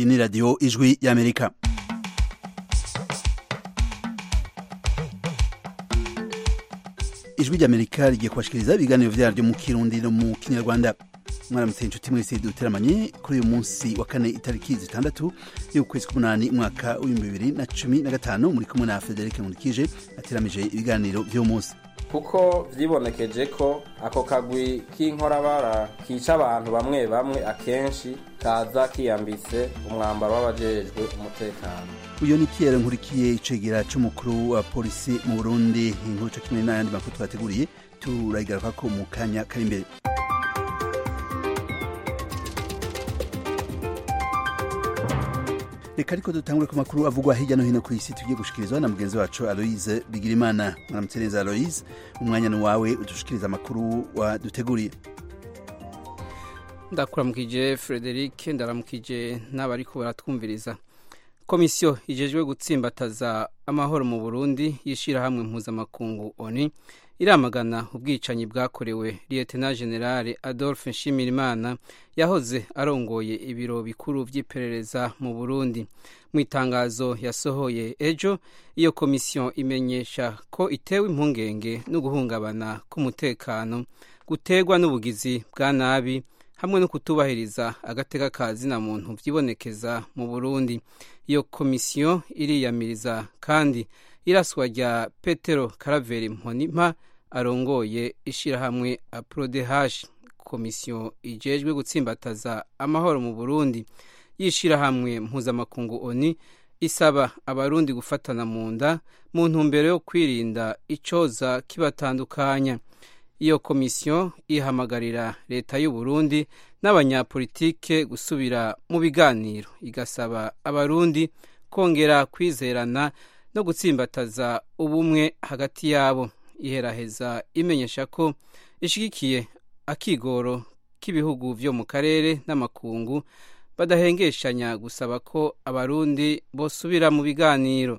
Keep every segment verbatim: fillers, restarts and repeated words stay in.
Iyi ni radiyo ijwi y'Amerika. Ijwi ry'Amerika rigiye kubashikiriza ibiganiro vyaryo mu Kirundi no mu Kinyarwanda. Mwaramutse inshuti mwese duteramanye kuri uyu munsi wa kane itariki zitandatu y'ukwezi k'umunani umwaka w'ibihumbi bibiri na cumi na gatanu muri kumwe na Frederic Nkurikije ateramije ibiganiro vy'uyu munsi. Kuko vyibonekeje ko ako kagwi k'inkorabara kica abantu bamwe bamwe akenshi kaza kiyambitse umwambaro w'abajejwe umutekano. Uyo ni Pierre Nkurikiye icegera c'umukuru wa polisi mu Burundi. Inkuru co kimwe n'ayandi makuru twateguriye turayigaruka ko mu kanya kari imbere. Reka ariko dutangure ku makuru avugwa hirya no hino ku isi tugiye gushikirizwa na mugenzi wacu Aloise Bigirimana. Mwaramutse neza Aloise, umwanya ni wawe udushikiriza amakuru waduteguriye. Ndakuramukije Frederic, ndaramukije n'abariko baratwumviriza. Komisiyo ijejwe gutsimbataza amahoro mu Burundi yishira hamwe mpuzamakungu O N U iramagana ubwicanyi bwakorewe Lieutenant General Adolphe Nshimirimana yahoze arongoye ibiro bikuru vy'iperereza mu Burundi. Mu itangazo yasohoye ejo, iyo komisiyo imenyesha ko itewe impungenge no guhungabana k'umutekano gutegwa n'ubugizi bwa nabi hamwe no kutubahiriza agateka ka zina muntu vyibonekeza mu Burundi. Iyo komisiyo iriyamiriza kandi iraswa rya Petero Karaveri Mbonimpa arongoye ishirahamwe APRODH. Komisiyo ijejwe gutsimbataza amahoro mu Burundi y'ishirahamwe mpuzamakungu O N U isaba abarundi gufatana mu nda mu ntumbero yo kwirinda icoza kibatandukanya. Iyo komisiyo ihamagarira leta y'u Burundi n'abanyapolitike gusubira mu biganiro, igasaba abarundi kongera kwizerana no gutsimbataza ubumwe hagati yabo. Iheraheza imenyesha ko ishigikiye akigoro k'ibihugu vyo mu karere n'amakungu badahengeshanya gusaba ko abarundi bosubira mu biganiro.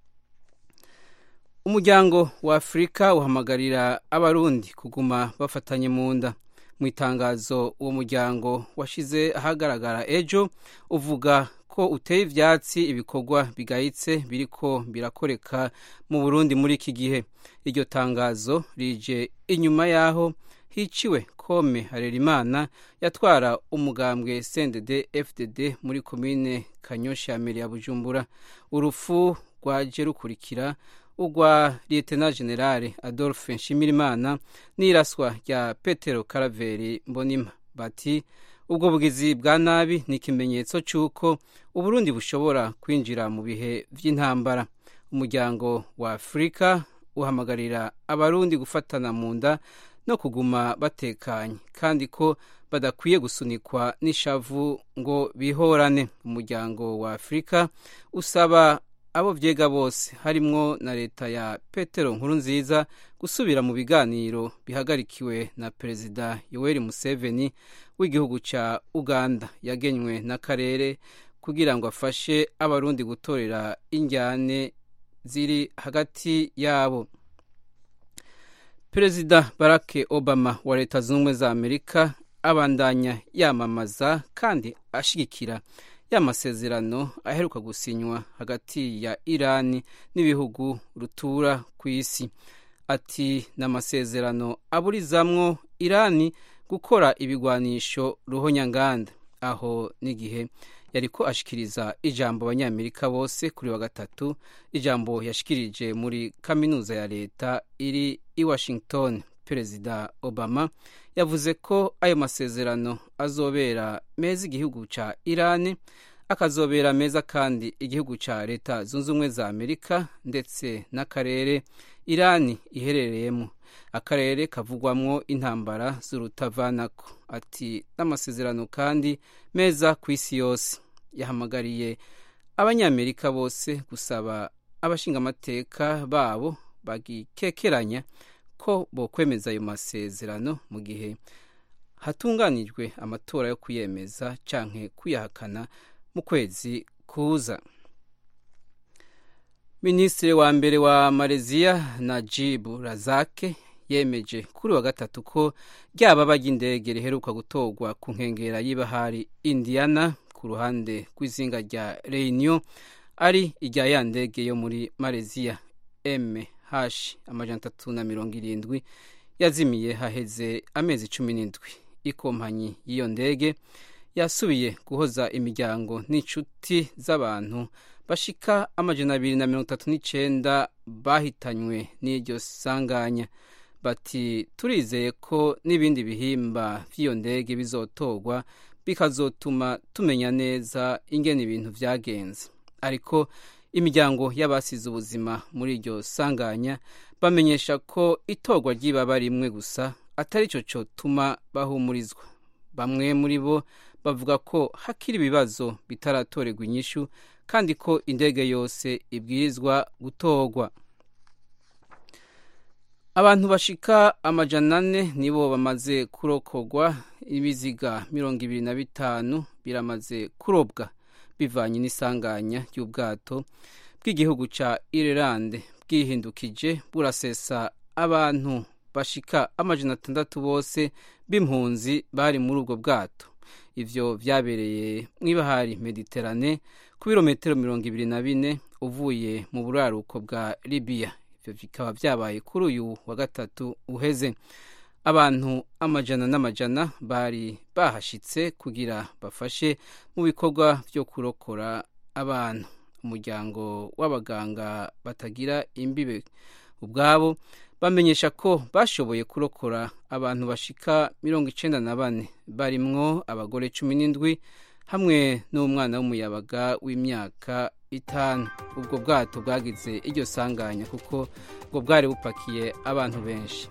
Umuryango wa Afrika uhamagarira abarundi kuguma bafatanye mu nda. Mu itangazo uwo muryango washize ahagaragara ejo uvuga ko uteye ivyatsi ibikorwa bigayitse biriko birakoreka mu Burundi muri iki gihe. Iryo tangazo rije inyuma yaho hiciwe Kome Harerimana yatwara umugambwe C N D D F D D muri komine Kanyosha ya Bujumbura. Urufu rwaje rukurikira ugwa Lieutenant General Adolphe Nshimirimana n'iraswa rya Petero Karaveri Mbonimpa. Bati ubwo bugizi bwa nabi ni ikimenyetso c'uko Uburundi bushobora kwinjira mu bihe vy'intambara. Umuryango wa Afrika uhamagarira abarundi gufatana mu nda no kuguma batekanye kandi ko badakwiye gusunikwa n'ishavu ngo bihorane. Umuryango wa Afrika usaba abo vyega bose harimwo na leta ya Petero Nkurunziza gusubira mu biganiro bihagarikiwe na Perezida Yoweri Museveni w'igihugu ca Uganda yagenywe n'akarere kugira ngo afashe abarundi gutorera injyane ziri hagati yabo. Perezida Barack Obama wa Leta Zunze za Amerika abandanya yamamaza kandi ashigikira y'amasezerano aheruka gusinywa hagati ya Irani n'ibihugu rutura ku isi. Ati n'amasezerano aburizamwo Irani gukora ibigwanisho ruhonyanganda. Aho n'igihe yariko ashikiriza ijambo abanyamerika bose kuri wa gatatu, ijambo yashikirije muri kaminuza ya leta iri i Washington. Perezida Obama yavuze ko ayo masezerano azobera meza igihugu ca Irani, akazobera meza kandi igihugu ca Leta Zunze Ubumwe za Amerika ndetse n'akarere Irani iherereyemo, akarere kavugwamwo intambara z'urutavanako. Ati n'amasezerano kandi meza ku isi yose. Yahamagariye abanyamerika bose gusaba abashingamateka babo bagikekeranya ko bokwemeza ayo masezerano mu gihe hatunganijwe amatora yo kuyemeza canke kuyahakana mu kwezi kuza. Minisitiri wa mbere wa Malaysia Najib Razak yemeje kuri wa gatatu ko ryaba ry'indege riheruka gutorwa ku nkengera y'ibahari Indiana ku ruhande rw'izinga rya Réunion ari irya ya ndege yo muri Malaysia M H amajana atatu na mirongo irindwi yazimiye haheze amezi cumi n'indwi. Ikompanyi y'iyo ndege yasubiye guhoza imiryango n'inshuti z'abantu bashika amajana abiri na mirongo itatu n'icenda bahitanywe n'iryo sanganya. Bati turizeye ko n'ibindi bihimba vy'iyo ndege bizotorwa bikazotuma tumenya neza ingene ibintu vyagenze. Ariko imiryango y'abasize ubuzima muri iryo sanganya bamenyesha ko itorwa ry'ibaba rimwe gusa atari cyo cotuma bahumurizwa. Bamwe muri bo bavuga ko hakiri ibibazo bitaratorerwa inyishu kandi ko indege yose ibwirizwa gutorwa. Abantu bashika amajana ane nibo bamaze kurokogwa, ibiziga mirongo ibiri na bitanu biramaze kurobwa bivanye n'isanganya ry'ubwato bw'igihugu ca Ireland bwihindukije burasesa abantu bashika amajana atandatu bose b'impunzi bari muri ubwo bwato. Ivyo vyabereye mw'ibahari Mediterane ku birometero mirongo ibiri na bine uvuye mu buraruko bwa Libya. Ivyo bikaba vyabaye kuri uyu wa gatatu uheze. Abantu amajana n'amajana bari bahashitse kugira bafashe mu bikorwa vyo kurokora abantu. Umuryango w'abaganga batagira imbibe ubwabo bamenyesha ko bashoboye kurokora abantu bashika mirongo icenda na bane barimwo abagore cumi n'indwi hamwe n'umwana w'umuyabaga w'imyaka itanu. Ubwo bwato bwagize iryo sanganya kuko ngo bwari bupakiye abantu benshi.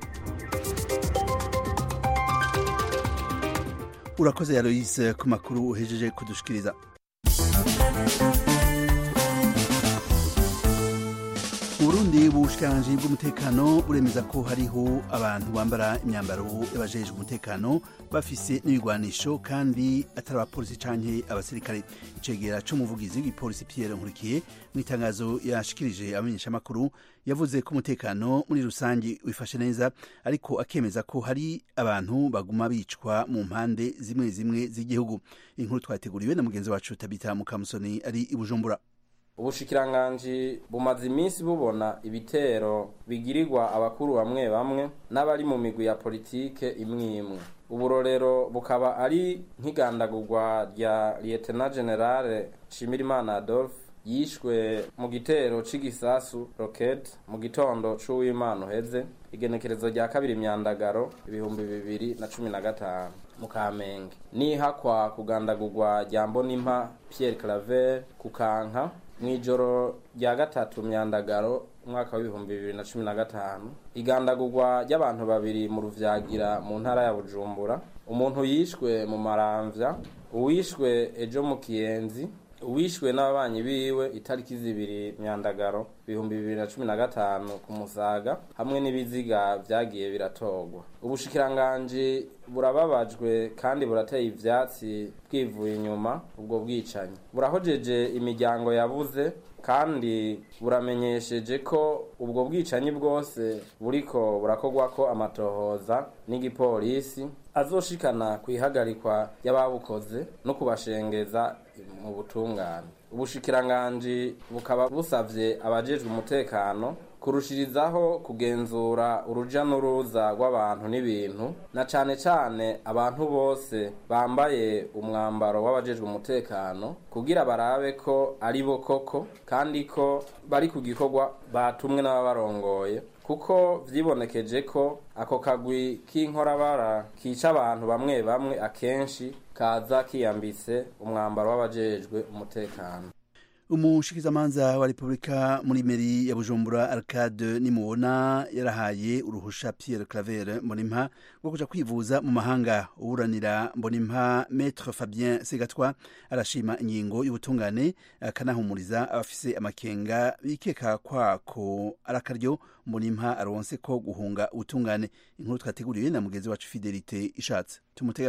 Urakoze Aloise ku makuru uhejeje kudushikiriza. Burundi ubushikiranganji bw'umutekano buremeza ko hariho abantu bambara imyambaro y'abajejwe umutekano bafise n'ibigwanisho kandi atari abapolisi canke abasirikare. Icegera c'umuvugizi w'igipolisi Pierre Nkurikiye mw'itangazo yashikirije abamenyeshamakuru yavuze ko umutekano muri rusangi wifashe neza, ariko akemeza ko hari abantu baguma bicwa mu mpande zimwe zimwe z'igihugu. Inkuru twateguriwe na mugenzi wacu Tabita Mukamusoni ari i Bujumbura. Ubushikiranganji bumaze iminsi bubona ibitero bigirirwa abakuru bamwe bamwe n'abari mu migwi ya politike imwe imwe. Uburorero bukaba ari nk'igandagurwa rya Lieutenant General Nshimirimana Adolphe yishwe mu gitero c'igisasu rocket mu gitondo c'uwimana uheze igenekerezo rya kabiri Myandagaro ibihumbi bibiri na cumi na gatanu mu Kamenge. Nihakwa kugandagurwa rya Mbonimpa Pierre Claver kukanka mw'ijoro rya gatatu Myandagaro umwaka w'ibihumbi bibiri na cumi na gatanu. Igandagurwa ry'abantu babiri mu Ruvyagira mu ntara ya Bujumbura. Umuntu yishwe mu Maramvya, uwishwe ejo mu Kiyenzi, uwishwe n'ababanyi biwe itariki zibiri Myandagaro ibihumbi bibiri na cumi na gatanu ku Musaga, hamwe n'ibiziga vyagiye biratorwa. Ubushikiranganji burababajwe kandi burateye ivyatsi bwivuye inyuma ubwo bwicanyi. Burahojeje imiryango yabuze kandi buramenyesheje ko ubwo bwicanyi bwose buriko burakorwa ko amatohoza n'igipolisi azoshikana kwihagarikwa y'ababukoze no kubashengeza mu butungane. Ubushikiranganji bukaba busavye abajejwe umutekano kurushirizaho kugenzura uruja n'uruza rw'abantu n'ibintu, na cane cane abantu bose bambaye umwambaro w'abajejwe umutekano, kugira barabe ko ari bo koko kandi ko bari ku gikorwa batumwe n'ababarongoye, kuko vyibonekeje ko ako kagwi k'inkorabara kica abantu bamwe bamwe akenshi kaza kiyambitse umwambaro w'abajejwe umutekano. Umushikizamanza wa Republika muri meri ya Bujumbura Arcade Nimubona yarahaye uruhusha Pierre Claver Mbonimpa rwo kuja kwivuza mu mahanga. Uburanira Mbonimpa Maître Fabien Segatwa arashima ingingo y'ubutungane akanahumuriza abafise amakenga bikeka kwako arakaryo Mbonimpa aronse ko guhunga ubutungane. Inkuru twateguriwe na mugenzi wacu Fidelite Ishatse. Tumutege amatwi.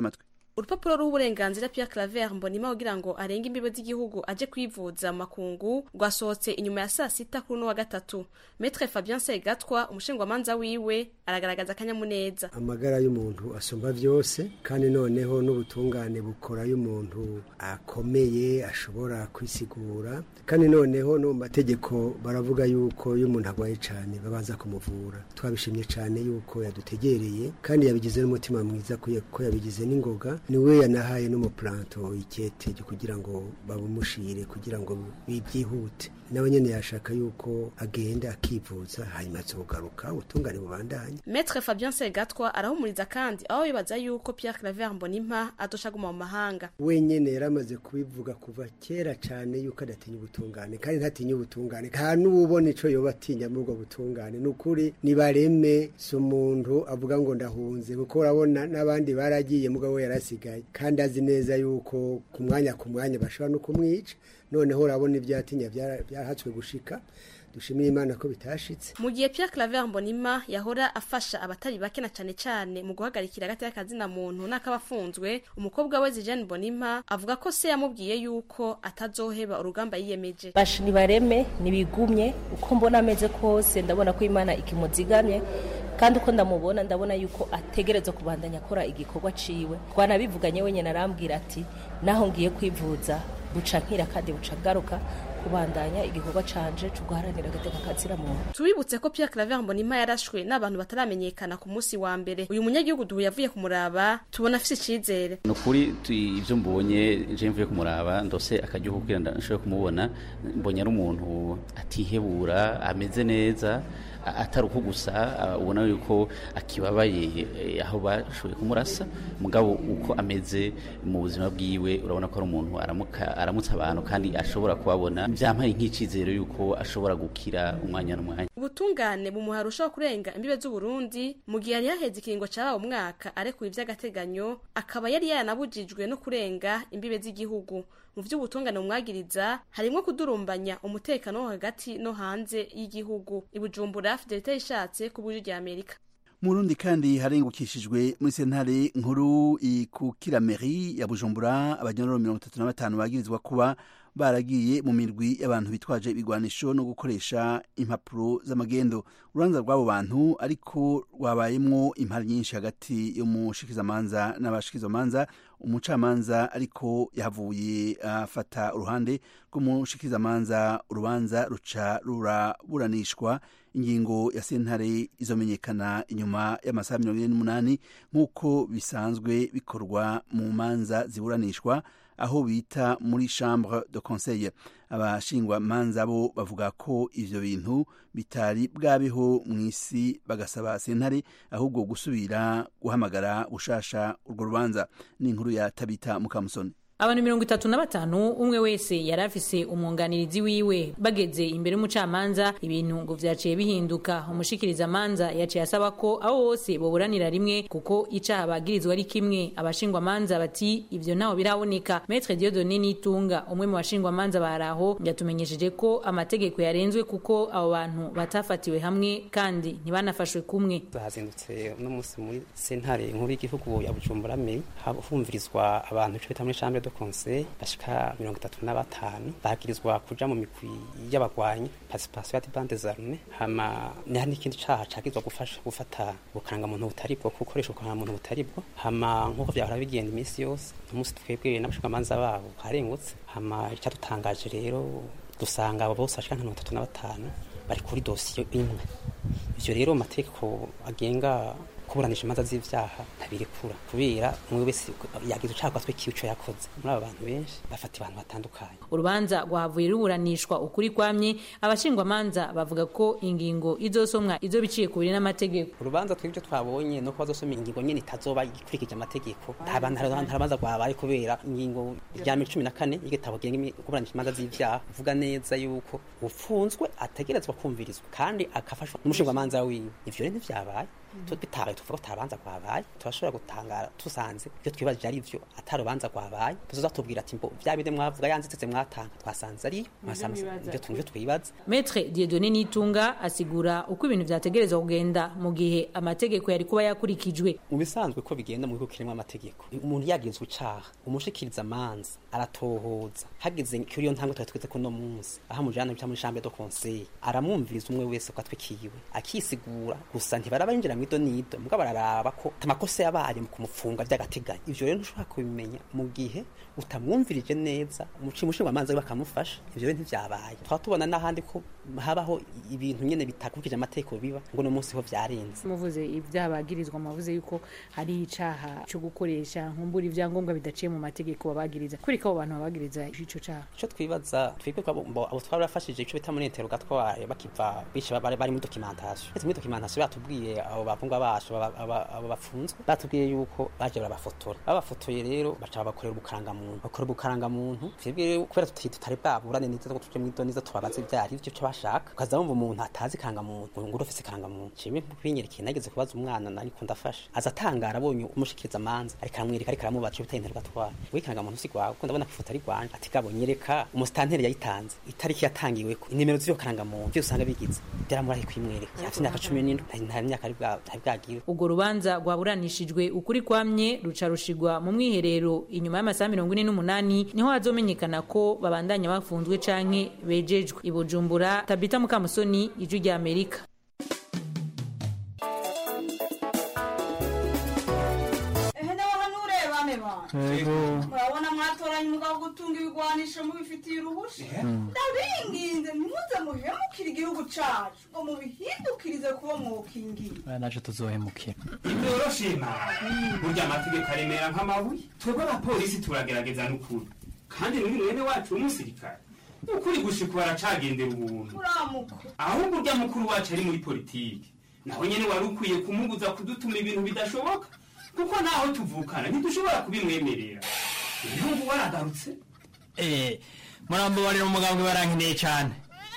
urupapuro rw'uburenganzira Pierre Claver Mbonimpa kugira ngo arenge imbibe z'igihugu aje kwivuza mu makungu rwasohotse inyuma ya saa sita kuri uno wa gatatu. Maître Fabien Segatwa umushingwamanza wiwe aragaragaza akanyamuneza. Amagara y'umuntu asumba vyose kandi noneho n'ubutungane bukora y'umuntu akomeye ashobora kwisigura kandi noneho no mu mategeko baravuga yuko y'umuntu agwaye cyane babanza kumuvura. Twabishimye cyane yuko yadutegereye kandi yabigize n'umutima mwiza ko yabigize n'ingoga niwe yanahaye n'umuplanto ikete kugira ngo babumushire kugira ngo bibyihute. Nawe nyene yashaka yuko agenda akivuza hanyuma azogaruka utungane bubandanye. Maître Fabien Segatwa arahumuriza kandi aho bibaza yuko Pierre Claver Mbonimpa adoshaguma mu mahanga. Wenyene yaramaze kubivuga kuva kera cyane yuko adatinya ubutungane kandi ntatinya ubutungane kandi n'ubona ico yoba atinya muri ubwo butungane. Nukuri nibareme so umuntu avuga ngo ndahunze kuko urabona n'abandi baragiye mugabo yarasigaye kandi azi neza yuko ku mwanya ku mwanya bashobora no kumwica. Noneho urabona ibyatinya byahatswe gushika dushimira Imana ko bitashitse. Mu gihe Pierre Claver Mbonimpa yahora afasha abatari bake na cyane cyane mu guhagarikira hagati y'akazi na muntu n'akabafunzwe, umukobwa we Jeanne Mbonimpa avuga ko se yamubwiye yuko atazoheba urugamba yiyemeje. Bashi nibareme nibigumye uko mbona ameze kose ndabona ko Imana ikimuzigamye kandi uko ndamubona ndabona yuko ategereza kubandanya akora igikorwa ciwe. Twanabivuganye wenyene arambwira ati naho ngiye kwivuza buca nkira kandi buca garuka kubandanya igikorwa canje cyo guharanira agateka kazira muntu. Tubibutse ko Pierre Claver Mbonimpa yarashwe n'abantu bataramenyekana ku munsi wa mbere. Uyu munyagihugu duhu yavuye kumuraba tubona afite icizere. Nukuri ivyo mbonye je mvuye kumuraba ndose akagihugu kiranda nshobora kumubona mbonye ari umuntu atihebura ameze neza ataruko gusa ubona yuko akibabaye aho bashoboye kumurasa mugabo uko ameze mu buzima bwiwe urabona ko ari umuntu aramuka aramutsa abantu kandi ashobora kubabona byampaye nk'icizero yuko ashobora gukira umwanya n'umwanya. Ubutungane bumuharusha kurenga imbibe z'u Burundi mu gihe yari yaheze ikiringo cyabaye umwaka arekuye ivy'agateganyo akaba yari yanabujijwe no kurenga imbibe z'igihugu. Mu vy'ubutungane umwagiriza harimo kudurumbanya umutekano hagati no hanze y'igihugu. Ibujumbura Fidelite ishatse ku bujyo rya Amerika. Murundi kandi harengukishijwe muri sentare nkuru ikukira mairie ya Bujumbura abanyororo mirongo itatu na batanu bagirizwa kuba baragiye mu mirwi y'abantu bitwaje ibigwanisho no gukoresha impapuro z'amagendo. Urubanza rw'abo bantu ariko rwabayemwo impari nyinshi hagati yo mushikizamanza n'abashikizamanza. Umucamanza ariko yahavuye afata uh, uruhande rw'umushikizamanza. Urubanza ruca ruraburanishwa ingingo ya sentare izomenyekana inyuma y'amasaha mirongo ine n'umunani nk'uko bisanzwe bikorwa mu manza ziburanishwa aho bita muri chambre de conseil. Abashingwa manza bo bavuga ko ivyo bintu bitari bwabeho mw'isi bagasaba sentare ahubwo gusubira guhamagara gushasha urwo rubanza. Ni inkuru ya Tabita Mukamusoni. Abantu mirongo itatu na batanu umwe wese yarafise umwunganirizi wiwe bageze imbere y'umucamanza ibintu ngo vyaciye bihinduka. Umushikiriza manza yaciye asaba ko abo bose boburanira rimwe kuko icaha bagirizwa ari kimwe. Abashingwa manza bati ivyo naho biraboneka. Maître Dieudonné Nitunga umwe mu bashingwa manza baraho yatumenyesheje ko amategeko yarenzwe kuko abo bantu batafatiwe hamwe kandi ntibanafashwe kumwe. Bazindutse no musi muri sentare nkuru y'igihugu ya Bujumbura me humvirizwa abantu cyo bitamwe chambre conseil bashika mirongo itatu na batanu bagirizwa kuja mu mikwi y'abagwanyi participation ya bande zarme hama n'ahandi kindi caha cagizwa gufasha gufata bukanga muntu butaribwo gukoresha kwa muntu butaribwo hama nkuko vyahora bigenda imisi yose umunsi twebwe n'abashikamanza babo harengutse hama icyadutangaje rero dusanga abo bose bashika mirongo itatu na batanu bari kuri dossier imwe. Ivyo rero amategeko agenga kuburanisha imanza z'ivyaha ntabirekura kubera umwe wese yagize ucakwa twe kico yakoze. Muri aba bantu benshi bafata abantu batandukanye. Urubanza rwavuye ruburanishwa ukuri kwamye. Abashingwa manza bavuga ko ingingo izosomwa izo biciye kubiri n'amategeko. Urubanza twibyo twabonye no kwazosoma ingingo nyene itazoba ikurikije amategeko. Abantu harabanza rwabaye kubera ingingo ya cumi na kane y'igitabo genga kuburanisha imanza z'ivyaha uvuga neza yuko ufunzwe ategerezwa kumvirizwa kandi akafashwa n'umushingwa manza wiwe. Ivyo rero ntivyabaye bitabaye tuvuga ko tabanza kwabaye turashobora gutangara tusanze ibyo twibajije ari byo atarubanza kwabaye tuzatubwira ati mbo bya bide mwavuga yanzitse mwatanga twasanze ari mwasanze ibyo tunje twibaza. Maître Dieudonné Nitunga asigura uko ibintu vyategerezwa kugenda mu gihe amategeko yari kuba yakurikijwe. Mu bisanzwe ko bigenda mu gihugu kirimo amategeko, umuntu yagizwe icaha umushikiriza manza aratohoza hageze kuri yo ntango twatweze ko no munsi aha mujana bita muri chambre de conseil aramwumviriza umwe wese ko atwikiwe akisigura gusa ntibarabinjira mu ido nido mugabo bararaba ko amakosa yabaye mu kumufunga by'agateganyo. Ivyo rero ntushobora kubimenya mu gihe utamwumvirije neza umucimushinga amanza bakamufasha. Ivyo rero ntivyabaye twatubona n'ahandi ko habaho ibintu nyene bitakurikije amategeko biba ngo no munsi ho vyarenze. Muvuze ibyabagirizwa mavuze yuko hari icaha cyo gukoresha nkumbura ivyangombwa bidaciye mu mategeko babagiriza kuri ko abantu babagiriza ico caha. Ico twibaza twibwe ko abo twarafashije ico bita muri interrogatoire bakiva bishe bari bari mu documentation. Ese muri documentation batubwiye abo bavungwa basho abo bafunzwe batubwiye yuko baje barabafotora babafotoye rero baca bakorera ubukaranga muntu bakora ubukaranga muntu twibwe kubera tutari baburane neza ko tuje mu idoniza tubabaze byari ivyo cyo bashaka ukaza wumva umuntu atazi karanga muntu ngo urofise karanga muntu cime kwinyereke nageze kubaza umwana nari kundafasha azatangara abonye umushikiriza manza ariko aramwereka ariko aramubaca bita interrogatoire wikaranga muntu sigwa ko ndabona kwifoto ari gwanje ati gabonyereka umustanteri yayitanze itariki yatangiwe ko inimero z'yo karanga muntu byo usanga bigize byaramurahe kwimwereka afite imyaka cumi n'indwi nta myaka ari bwa bwagiwe. Ubwo rubanza rwaburanishijwe ukuri kwamye ruca rushigwa mu mwiherero inyuma y'amasaha mirongo ine n'umunani niho hazomenyekana ko babandanya bafunzwe canke bejejwe. I Bujumbura, Tabita Mukamusoni, Ijwi rya Amerika. Murabona mwatoranye umugabo gutunga ibigwanisho mubifitiye uruhusha ndabinginze ntimuze muhemukire igihugu cacu ngo mubihindukirize kuba mwokingira naco tuzohemukira ibyoroshima burya amategeko aremera nk'amabuye twebwe abapolisi turagerageza n'ukuri kandi n'uyu mwene wacu w'umusirikare ukuri gushika baracagendera ubuntu uramuka ahubwo urya mukuru wacu ari muri politiki naho nyene wari ukwiye kumubuza kudutuma ibintu bidashoboka kuko naho tuvukana ntidushobora kubimwemerera. Nubwo waragarutse eh murambo bari mu mugambwe barankeneye cyane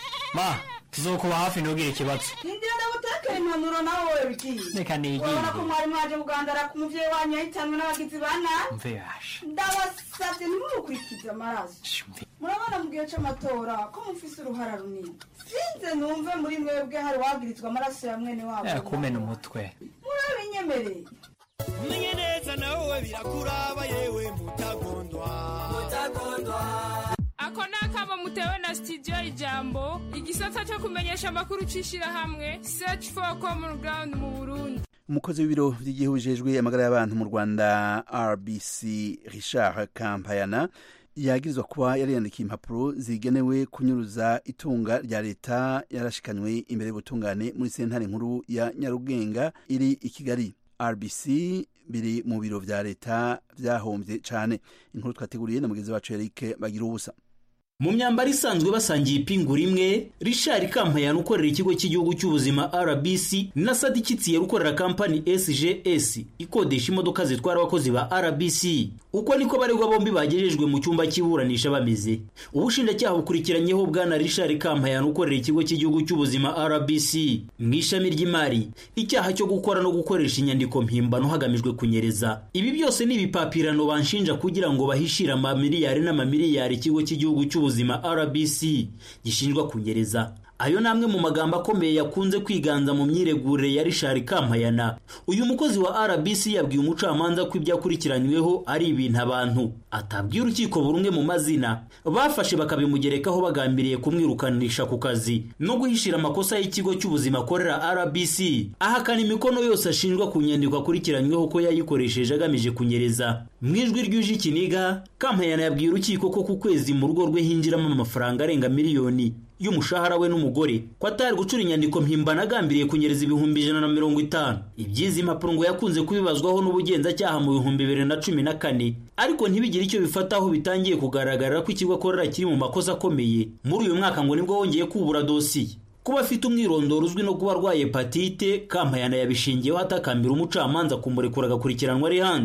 ma tuzokuba hafi ntugire ikibazo. Ndira ndagutekera impanuro nawe wewe bigiye reka nigiye urabona ko mwari mwaje kugandara ku muvyeyi wanyu yahitanwe n'abagizi bana mve yasha ndabasavye ntimukurikize amaraso. Murabona mu gihe c'amatora ko mufise uruhara runini sinze numve muri mwebwe hari wagirizwa amaraso ya mwene wabo kumena umutwe murabinyemereye. Umenye neza nawe birakuraba yewe mutagondwa mutagondwa. Ako nakaba mutewe na studio Ijambo igisata cyo kumenyesha amakuru cishira hamwe Search for Common Ground mu Burundi. Umukozi w'ibiro by'igihugu jejwe amagara y'abantu mu Rwanda R B C Richard Kampayana yagirizwa kuba yariyandikiye impapuro zigenewe kunyuruza itunga rya leta yarashikanywe imbere y'ubutungane muri sentare nkuru ya Nyarugenga iri i Kigali. R B C biri mu biro vya leta vyahombye cane. Inkuru twateguriye na mugenzi wacu Eric bagira ubusa. Mu myambaro isanzwe basangiye ipingu rimwe, Richard Kampayana ukorera ikigo cy'igihugu cy'ubuzima R B C na Sadikitsi ukorera kampani S G S ikodesha imodoka zitwara abakozi ba R B C. Uko niko baregwa bombi bagejejwe mu cyumba cy'iburanisha bameze. Ubushinjacyaha bukurikiranyeho bwana Richard Kampayana ukorera ikigo cy'igihugu cy'ubuzima R B C mu ishami ry'imari icyaha cyo gukora no gukoresha inyandiko mpimbano hagamijwe kunyereza. Ibi byose ni ibipapirano banshinja kugira ngo bahishira amamiliyari n'amamiliyari ikigo cy'igihugu cy'ubuzima R B C gishinjwa kunyereza. Ayo namwe mu magambo akomeye yakunze kwiganza mu myiregurire ya Richard Kampayana. Uyu mukozi wa R B C yabwiye umucamanza ko ibyakurikiranyweho ari ibintu abantu atabwiye urukiko burumwe mu mazina bafashe bakabimugerekaho bagambiriye kumwirukanisha ku kazi no guhishira amakosa y'ikigo cy'ubuzima korera R B C. Ahakana imikono yose ashinjwa kunyandikwa kurikiranyweho ko yayikoresheje agamije kunyereza. Mwijwi ry'uje Kiniga, Kampayana yabwiye urukiko ko ku kwezi mu rugo rwe hinjiramo amafaranga arenga miliyoni y'umushahara we n'umugore ko atari gucura inyandiko mpimbano agambiriye kunyereza ibihumbi ijana na mirongo itanu. Ibyizi impapuro ngo yakunze kubibazwaho n'ubugenzacyaha mu bihumbi bibiri na cumi na kane ariko ntibigire icyo bifataho bitangiye kugaragara ko ikigo akorera kiri mu makosa akomeye. Muri uyu mwaka ngo nibwo wongeye kubura dosiye. Kuba afite umwirondoro uzwi no kuba arwaye hepatite, Kampayana yabishingiyeho atakambira umucamanza kumurekura agakurikiranwa ari hanze.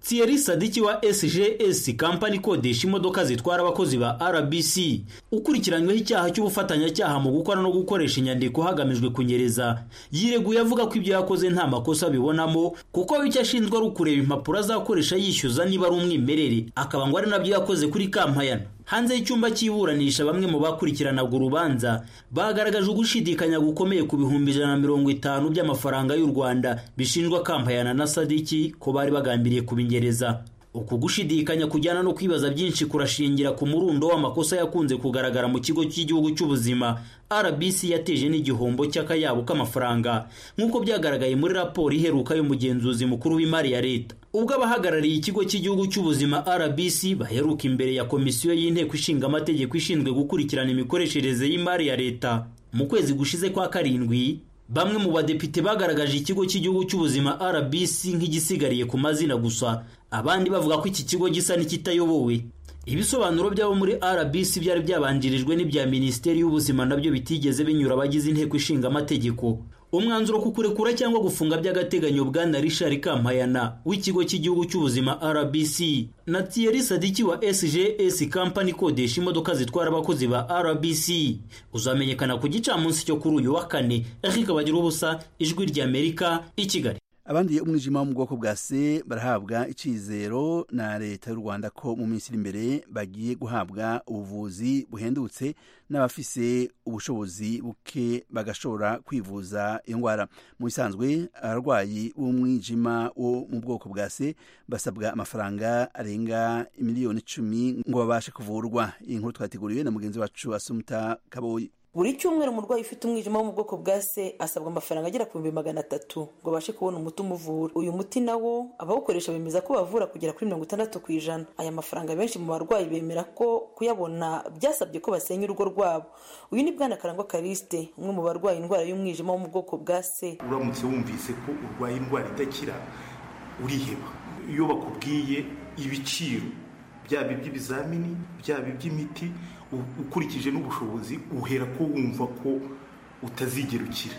Thierry Sadiki wa S G S kampani ikodesha imodoka zitwara abakozi ba R B C ukurikiranyweho icyaha cy'ubufatanyacyaha mu gukora no gukoresha inyandiko hagamijwe kunyereza yireguye avuga ko ibyo yakoze nta makosa bibonamo kuko bityo ashinzwe ari ukureba impapuro azakoresha yishyuza niba ari umwimerere akaba ngo ari nabyo yakoze kuri Kampayana. Hanze y'icyumba cy'iburanisha bamwe mu bakurikiranaga urubanza bagaragaje ugushidikanya gukomeye ku bihumbi ijana na mirongo itanu by'amafaranga y'u Rwanda bishinjwa Kampayana na Sadiki ko bari bagambiriye kubingereza. Uku gushidikanya kujyana no kwibaza byinshi kurashingira ku murundo w'amakosa yakunze kugaragara mu kigo cy'igihugu cy'ubuzima R B C yateje n'igihombo cy'akayabo k'amafaranga nk'uko byagaragaye muri raporo iheruka y'umugenzuzi mukuru w'imari ya leta. Ubwo abahagarariye ikigo cy'igihugu cy'ubuzima R B C baheruka imbere ya komisiyo y'inteko ishinga amategeko ishinzwe gukurikirana imikoreshereze y'imari ya leta mu kwezi gushize kwa karindwi, bamwe mu badepite bagaragaje ikigo cy'igihugu cy'ubuzima R B C nk'igisigariye ku mazina gusa, abandi bavuga ko iki kigo gisa n'ikitayobowe. Ibisobanuro byabo muri R B C byari byabanjirijwe n'ibya Minisiteri y'Ubuzima nabyo bitigeze binyura abagize inteko ishinga amategeko. Umwanzuro ku kurekura cyangwa gufunga by'agateganyo bwana Richard Kampayana w'ikigo cy'igihugu cy'ubuzima R B C na Thierry Sadiki wa S G S kampani ikodesha imodoka zitwara abakozi ba R B C uzamenyekana ku gicamunsi cyo kuri uyu wa kane. Eric Bagirubusa, Ijwi ry'Amerika, i Kigali. Abandi umwijima wo mu bwoko bwa C barahabwa icizero na leta y'u Rwanda ko mu minsi iri imbere bagiye guhabwa ubuvuzi buhendutse n'abafise ubushobozi buke bagashobora kwivuza indwara. Mu bisanzwe abarwayi b'umwijima wo mu bwoko bwa C basabwa amafaranga arenga miliyoni icumi ngo babashe kuvurwa. Iyi nkuru twateguriwe na mugenzi wacu Asumta Kaboyi. Buri cyumweru umurwayi ufite umwijima wo mu bwoko bwa C asabwa amafaranga agera ku bihumbi magana atatu ngo abashe kubona umuti umuvura. Uyu muti nawo abawukoresha bemeza ko bavura kugera kuri mirongo itandatu ku ijana. Aya mafaranga benshi mu barwayi bemera ko kuyabona byasabye ko basenya urugo rwabo. Uyu ni bwana Karangwa Kariste, umwe mu barwayi indwara y'umwijima wo mu bwoko bwa C. Uramutse wumvise ko urwaye indwara idakira uriheba. Iyo bakubwiye ibiciro byaba iby'ibizamini byaba iby'imiti ukurikije n'ubushobozi uhera ko wumva ko utazigera ukira.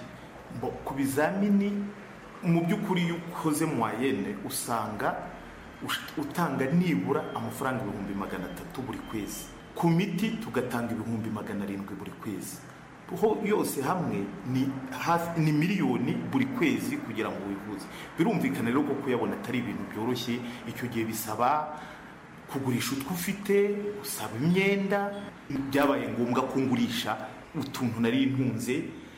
Ku bizamini mu by'ukuri iyo ukoze moyenne usanga utanga nibura amafaranga ibihumbi magana atatu buri kwezi. Ku miti tugatanga ibihumbi magana arindwi buri kwezi. Ho yose hamwe ni hafi ni miliyoni buri kwezi kugira ngo wivuze. Birumvikana rero ko kuyabona atari ibintu byoroshye. Icyo gihe bisaba kugurisha utwo ufite, usaba imyenda. Byabaye ngombwa ko ngurisha utuntu nari intunze,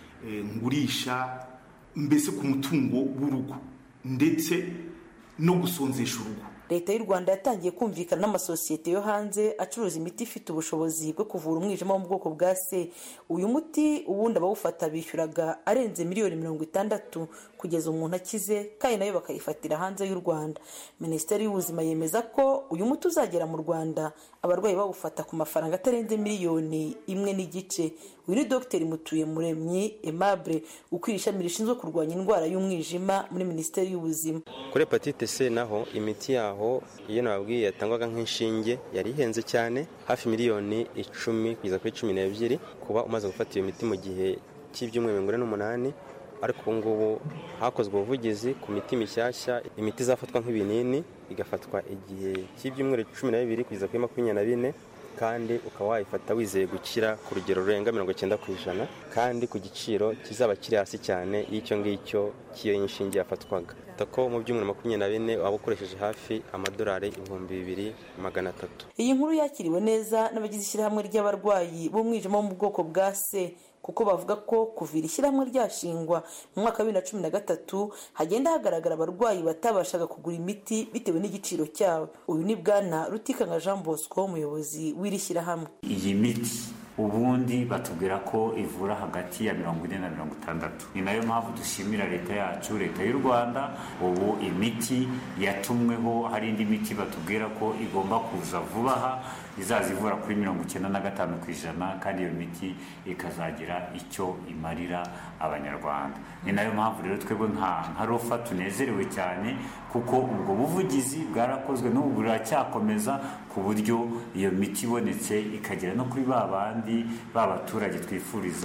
ngurisha mbese ku mutungo w'urugo ndetse no gusonzesha urugo. Leta y'u Rwanda yatangiye kumvikana n'amasosiyete yo hanze acuruza imiti ifite ubushobozi bwo kuvura umwijima wo mu bwoko bwa C. Uyu muti ubundi abawufata bishyuraga arenze miliyoni mirongo itandatu kugeza umuntu akize, kandi nayo bakayifatira hanze y'u Rwanda. Minisiteri y'Ubuzima yemeza ko uyu muti uzagera mu Rwanda abarwayi bawufata ku mafaranga atarenze miliyoni imwe n'igice. Uyu ni Dr Mutuyemuremyi Aimable ukuriye ishami rishinzwe kurwanya indwara y'umwijima muri Minisiteri y'Ubuzima. Kuri hepatite C naho imiti yaho iyo nababwiye yatangwaga nk'inshinge yari ihenze cyane, hafi miliyoni icumi kugeza kuri cumi n'ebyiri kuba umaze gufata iyo miti mu gihe cy'ibyumweru mirongo ine n'umunani. Ariko ubu ngubu hakozwe ubuvugizi ku miti mishyashya, imiti izafatwa nk'ibinini igafatwa igihe cy'ibyumweru cumi na bibiri kugeza kuri makumyabiri na bine, kandi ukaba wayifata wizeye gukira ku rugero rurenga mirongo icyenda ku ijana, kandi ku giciro kizaba kiri hasi cyane y'icyo ngicyo cy'iyo inshinge yafatwaga. Tako mu byumweru makumyabiri na bine waba ukoresheje hafi amadolari ibihumbi bibiri magana atatu. Iyi nkuru yakiriwe neza n'abagize ishyirahamwe ry'abarwayi b'umwijima wo mu bwoko bwa C, kuko bavuga ko kuvira ishyirahamwe ryashingwa mu mwaka wa bibiri na cumi na gatatu hagenda hagaragara abarwayi batabashaga kugura imiti bitewe n'igiciro cyabo. Uyu ni bwana Rutikanga Jean Bosco, umuyobozi w'iri shyirahamwe. Iyi miti ubundi batubwira ko ivura hagati ya mirongo ine na mirongo itandatu. Ni nayo mpamvu dushimira leta yacu, leta y'u Rwanda. Ubu imiti yatumweho, hari indi miti batubwira ko igomba kuza vuba aha izaza ivura kuri mirongo icyenda na gatanu ku ijana, kandi iyo miti ikazagira icyo imarira abanyarwanda. Ni nayo mpamvu rero twebwe nka nka Rofa tunezerewe cyane, kuko ubwo buvugizi bwarakozwe n'ubu buracyakomeza ku buryo iyo miti ibonetse ikagera no kuri ba bandi b'abaturage twifuriza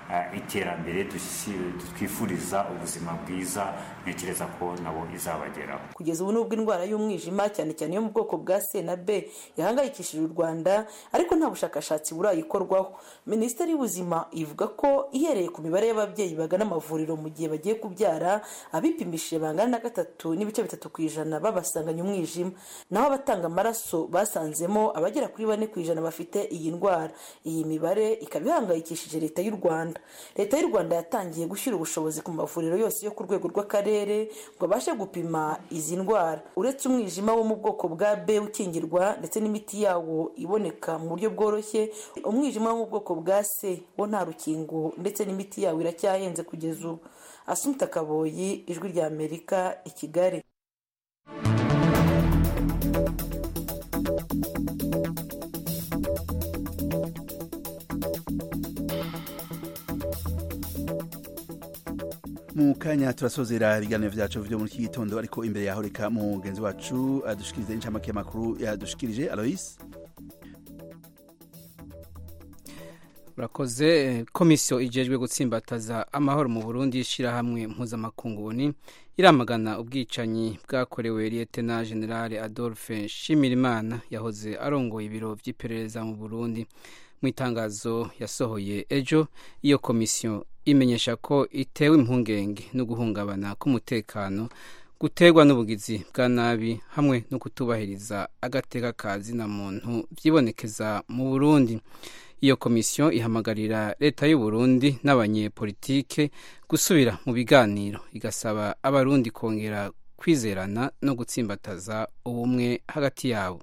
uh, iterambere twifuriza ubuzima bwiza ntekereza ko nabo izabageraho. Kugeza ubu nubwo indwara y'umwijima cyane cyane yo mu bwoko bwa C na B yahangayikishije u Rwanda ariko nta bushakashatsi burayikorwaho. Minisiteri y'ubuzima ivuga ko ihereye ku mibare y'ababyeyi bagana amavuriro mu gihe bagiye kubyara abipimishije bangana na gatatu n'ibice bitatu ku ijana babasanganye umwijima, naho abatanga amaraso basanzemo abagera kuri bane ku ijana bafite iyi ndwara. Iyi mibare ikaba ihangayikishije leta y'u Rwanda. Leta y'u Rwanda yatangiye gushyira ubushobozi ku mavuriro yose yo ku rwego rw'akarere ngo abashe gupima izi ndwara. Uretse umwijima wo mu bwoko bwa B ukingirwa ndetse n'imiti yawo iboneka mu buryo bworoshye, umwijima wo mu bwoko bwa C wo nta rukingo ndetse n'imiti yawo iracyahenze kugeza ubu. Asumta Kaboyi, Ijwi rya Amerika, i Kigali. mu kanya turasozera ibiganiro vyacu vyo muri iki gitondo, ariko imbere yaho reka mugenzi wacu adushikirize incamake y'amakuru yadushikirije. Alois, urakoze. Komisiyo ijejwe gutsimbataza amahoro mu Burundi ishirahamwe mpuzamakungu ONU iramagana ubwicanyi bwakorewe Lieutenant General Adolphe Nshimirimana yahoze arongoye ibiro vy'iperereza mu Burundi. Mu itangazo yasohoye ejo, iyo komisiyo imenyesha ko itewe impungenge no guhungabana k'umutekano guterwa n'ubugizi bwa nabi hamwe no kutubahiriza agateka ka zina muntu vyibonekeza mu Burundi. Iyo komisiyo ihamagarira leta y'u Burundi n'abanyepolitike gusubira mu biganiro, igasaba abarundi kongera kwizerana no gutsimbataza ubumwe hagati yabo.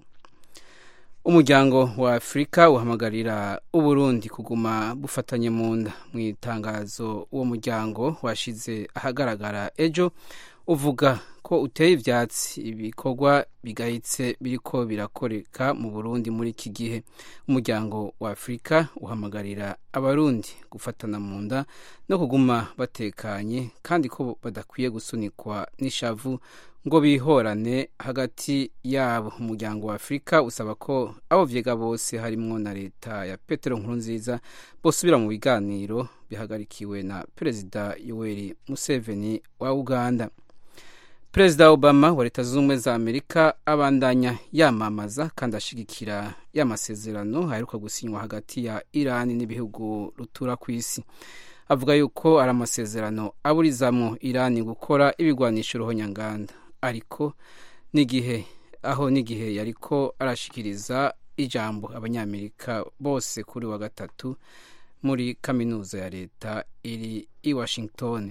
Umuryango wa Afrika uhamagarira Uburundi kuguma bufatanye mu nda. Mu itangazo uwo muryango washize ahagaragara ejo uvuga ko uteye ivyatsi ibikorwa bigayitse biriko birakoreka mu Burundi muri iki gihe. Umuryango wa Afrika uhamagarira abarundi gufatana mu nda no kuguma batekanye, kandi ko badakwiye gusunikwa n'ishavu ngo bihorane hagati yabo. Umuryango wa Afrika usaba ko abo vyega bose harimwo na leta ya Petero Nkurunziza bosubira mu biganiro bihagarikiwe na Perezida Yoweri Museveni wa Uganda. Perezida Obama wa Leta Zunze Ubumwe za Amerika abandanya yamamaza kandi ashigikira y'amasezerano aheruka gusinywa hagati ya Iran n'ibihugu rutura ku isi. Avuga yuko ari amasezerano aburizamwo Iran gukora ibigwanisho ruhonyanganda, ariko n'igihe aho n'igihe yariko arashikiriza ijambo abanyamerika bose kuri wa gatatu muri kaminuza ya leta iri i Washington.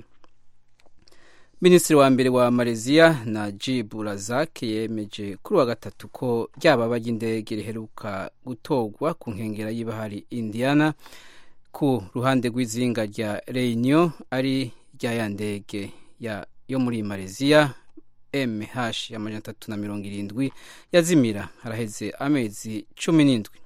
Minisitiri wa mbere wa Malaysia Najib Razak yemeje kuri wa gatatu ko ryababa ry'indege riheruka gutogwa ku nkengera y'ibahari Indiana ku ruhande rw'izinga rya Reunion ari rya ya ndege ya yo muri Malaysia M H ya majana atatu na mirongo irindwi yazimira haraheze amezi cumi n'indwi.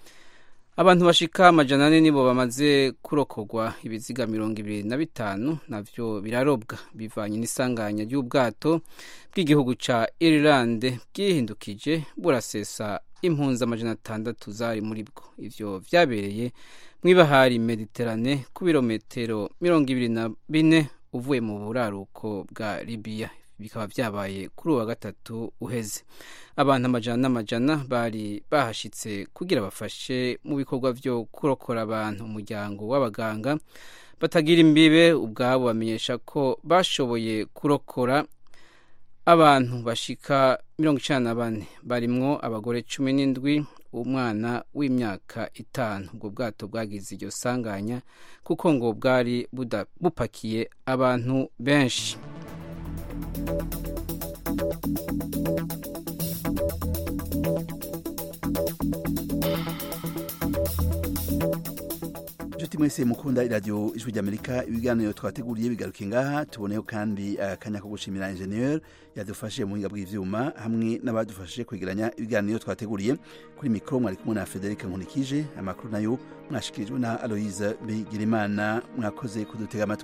Abantu bashika amajana ane nibo bamaze kurokogwa, ibiziga mirongo ibiri na bitanu navyo birarobwa bivanye n'isanganya ry'ubwato bw'igihugu ca Ireland bwihindukije burasesa impunzi amajana atandatu zari muri bwo. Ivyo vyabereye mw'ibahari Mediterane ku birometero mirongo ibiri na bine uvuye mu buraruko bwa Libya. Bikaba vyabaye kuri wa gatatu uheze. Abantu amajana n'amajana bari bahashitse kugira bafashe mu bikorwa vyo kurokora abantu. Umuryango w'abaganga batagira imbibe ubwabo bamenyesha ko bashoboye kurokora abantu bashika mirongo icenda na bane, barimwo abagore cumi n'indwi, umwana w'imyaka itanu. Ubwo bwato bwagize iryo sanganya kuko ngo bwari bupakiye abantu benshi. Juti mwese mukunda iradiyo Ijwi ry'Amerika, ibiganiro twateguriye bigaruke ngaha. Tuboneho kandi akanya ko gushimira ingenieur yadufashe mu buhinga bw'ivyuma hamwe n'abadufashije kwegeranya ibiganiro twateguriye. Kuri mikro mwari kumwe na Frederic Nkunikije, amakuru nayo mwashikirijwe na Aloise Bigirimana. Mwakoze kudutega amatwi.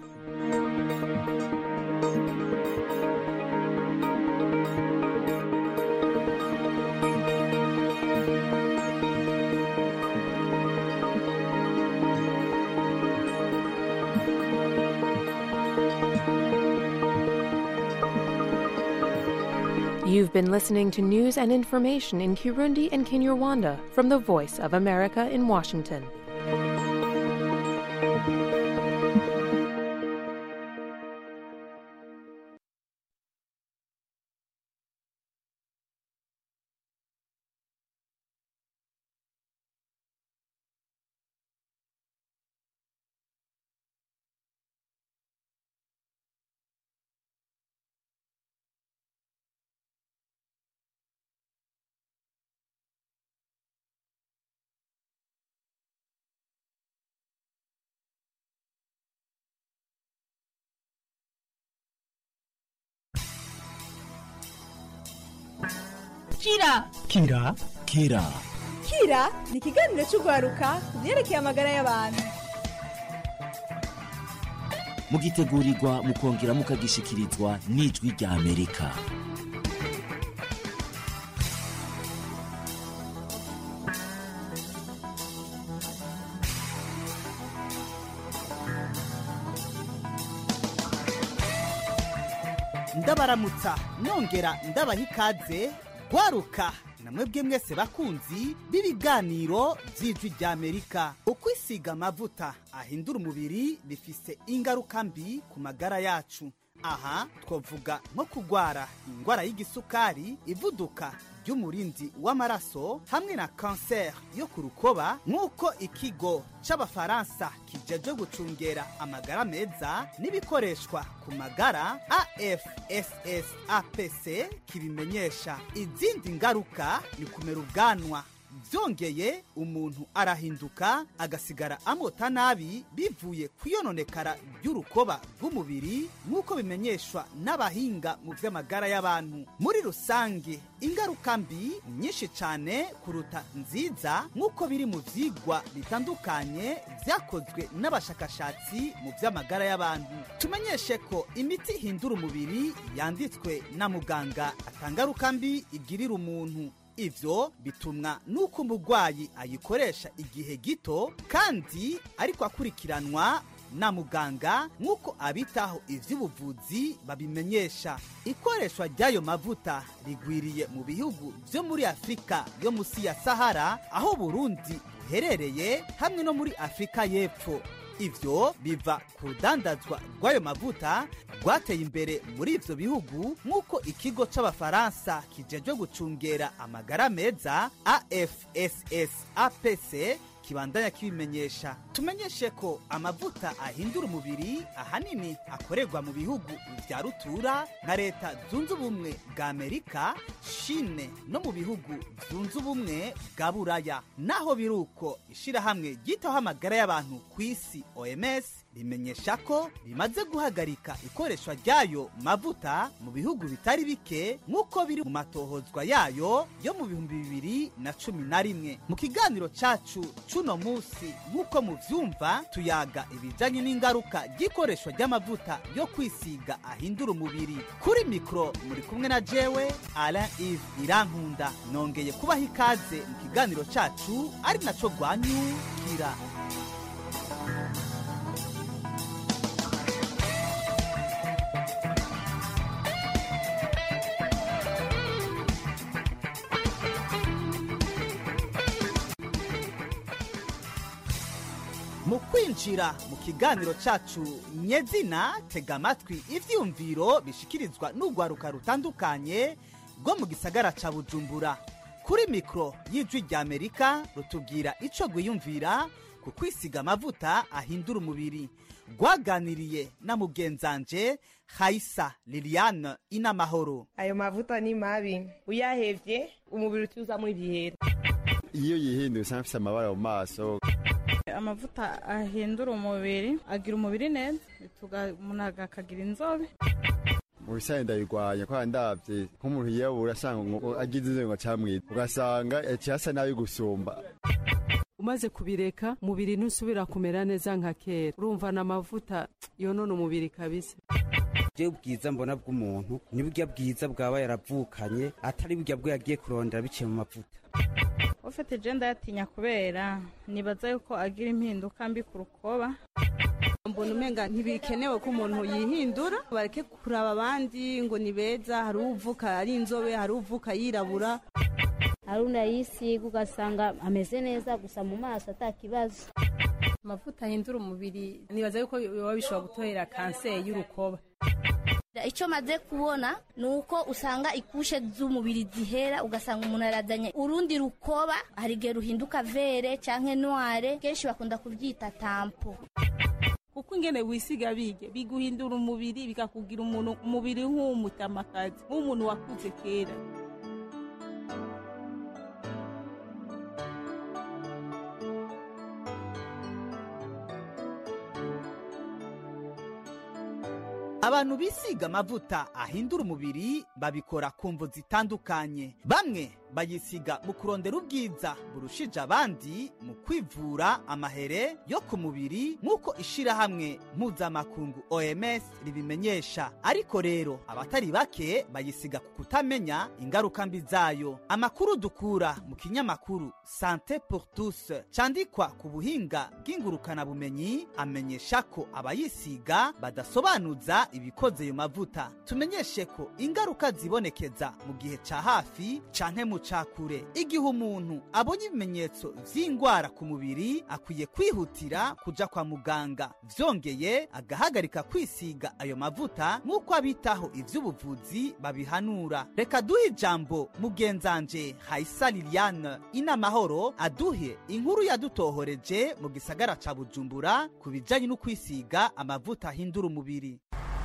You've been listening to news and information in Kirundi and Kinyarwanda from the Voice of America in Washington. Kira Kira Kira Kira ni ikiganiro cy'urwaruka ku byerekeye amagara y'abantu. mugitegurirwa mukongera mukagishikirizwa n'ijwi rya Amerika. Ndabaramutsa nongera ndabaha ikaze gwaruka namwebwe mwese bakunzi b'ibiganiro by'ijwi rya Amerika. Ukwisiga amavuta ahindura umubiri bifise ingaruka mbi ku magara yacu. Aha twovuga nko kugwara ingwara y'igisukari, ivuduka ry'umurindi w'amaraso hamwe na cancer yo ku rukoba, nk'uko ikigo c'abafaransa kijeje gucungera amagara meza n'ibikoreshwa ku magara A F S S A P C kibimenyesha. Izindi ngaruka ni kumera ubwanwa, byongeye umuntu arahinduka agasigara amota nabi bivuye kwiyononekara by'urukoba rw'umubiri, nk'uko bimenyeshwa n'abahinga mu by'amagara y'abantu. Muri rusange ingaruka mbi nyinshi cyane kuruta nziza, nk'uko biri mu vyigwa bitandukanye vyakozwe n'abashakashatsi mu by'amagara y'abantu. Tumenyeshe ko imiti ihindura umubiri yanditswe na muganga atangaruka mbi igirira umuntu. Ivyo bitumwa nuko umugwayi ayikoresha igihe gito kandi ariko akurikiranwa na muganga, nk'uko abitaho ivy'ubuvuzi babimenyesha. Ikoreshwa ry'ayo mavuta rigwiriye mu bihugu vyo muri Afrika yo musi ya Sahara, aho Burundi buherereye, hamwe no muri Afrika y'Epfo. Ivyo biva ku rudandazwa rw'ayo mavuta rwateye imbere muri ivyo bihugu, nk'uko ikigo c'abafaransa kijeje gucungera amagara meza A F S S A P C kibandanya kibimenyesha. Tumenyeshe ko amavuta ahindura umubiri ahanini akorerwa mu bihugu vya rutura nka Leta Zunze Ubumwe bwa Amerika, Chine no mu bihugu Zunze Ubumwe bwa Buraya. Naho biruko ishirahamwe ryitaho amagara y'abantu kw'isi O M S rimenyesha ko rimaze guhagarika ikoreshwa ryayo mavuta mu bihugu bitari bike, nk'uko biri mu matohozwa yayo yo mu bihumbi bibiri na cumi na rimwe. Mu kiganiro cacu cuno musi, nk'uko muvyumva, tuyaga ibijanye n'ingaruka ry'ikoreshwa ry'amavuta yo kwisiga ahindura umubiri. Kuri mikro muri kumwe na jewe Alain Yves Irankunda, nongeye kubaha ikaze mu kiganiro cacu ari naco Gwanyukira. Mu kwinjira mu kiganiro cacu nyezina, tega amatwi ivyumviro bishikirizwa n'urwaruka rutandukanye rwo mu gisagara ca Bujumbura. Kuri mikro y'ijwi rya Amerika rutubwira ico gwiyumvira ku kwisiga amavuta ahindura umubiri. Rwaganiriye na mugenzanje Haisa Liliane Inamahoro. Ayo mavuta ni mabi, uyahevye umubiri utuzamwo ibihera. Iyo yihinduye usanga afise amabara mu maso. Amavuta ahindura umubiri agira umubiri neza, umuntu akagira inzobe. Mu bisanzwe ndabigwanya kwa ndavye nk'umuntu yiyabura asanga ngo agize inzobe ngo camwita, ugasanga yaciye asa nabi gusumba. Umaze kubireka umubiri ntusubira kumera neza nka kera, urumva na amavuta yonona umubiri kabisa. Je ubwiza mbona bw'umuntu ni burya bwiza bwaba yaravukanye, atari burya bwo yagiye kurondera biciye mu mavuta. Ufite je ndatinya kubera nibaza yuko agira impinduka mbi ku rukoba. mbona umenga ntibikenewe ko umuntu yihindura bareke kuraba abandi ngo ni beza, hari uvuka ari inzobe, hari uvuka yirabura. hari unayisiga ugasanga ameze neza gusa mu maso atakibazo. Amavuta ahindura umubiri nibaza yuko biba bishobora gutorera kanseri y'urukoba. Icyo maze kubona nuko usanga ikushe z'umubiri zihera ugasanga umuntu arazanye urundi rukoba, hari igihe ruhinduka vere canke noire, kenshi bakunda kuvyita tampo. Kuko ingene wisiga bige biguhindura umubiri bikakugira umuntu umubiri nk'umutamakazi, nk'umuntu wakuze kera. Abantu bisiga amavuta ahindura umubiri babikora ku mvo zitandukanye. Bamwe bayisiga mu kurondera ubwiza burushije abandi mu kwivura amahere yo ku mubiri nk'uko ishirahamwe mpuzamakungu O M S ribimenyesha. Ariko rero abatari bake bayisiga ku kutamenya ingaruka mbi zayo. Amakuru dukura mu kinyamakuru Santé pour tous candikwa ku buhinga bw'ingurukana bumenyi amenyesha ko abayisiga badasobanuza ibikoze ayo mavuta. Tumenyeshe ko ingaruka zibonekeza mu gihe ca hafi canke mu cakure. Igihe umuntu abonye ibimenyetso vy'ingwara ku mubiri akwiye kwihutira kuja kwa muganga, vyongeye agahagarika kwisiga ayo mavuta nk'uko abitaho ivy'ubuvuzi babihanura. Reka duhe ijambo mugenzanje Haisa Liliane Inamahoro aduhe inkuru yadutohoreje mu gisagara ca Bujumbura ku bijanye no kwisiga amavuta ahindura umubiri.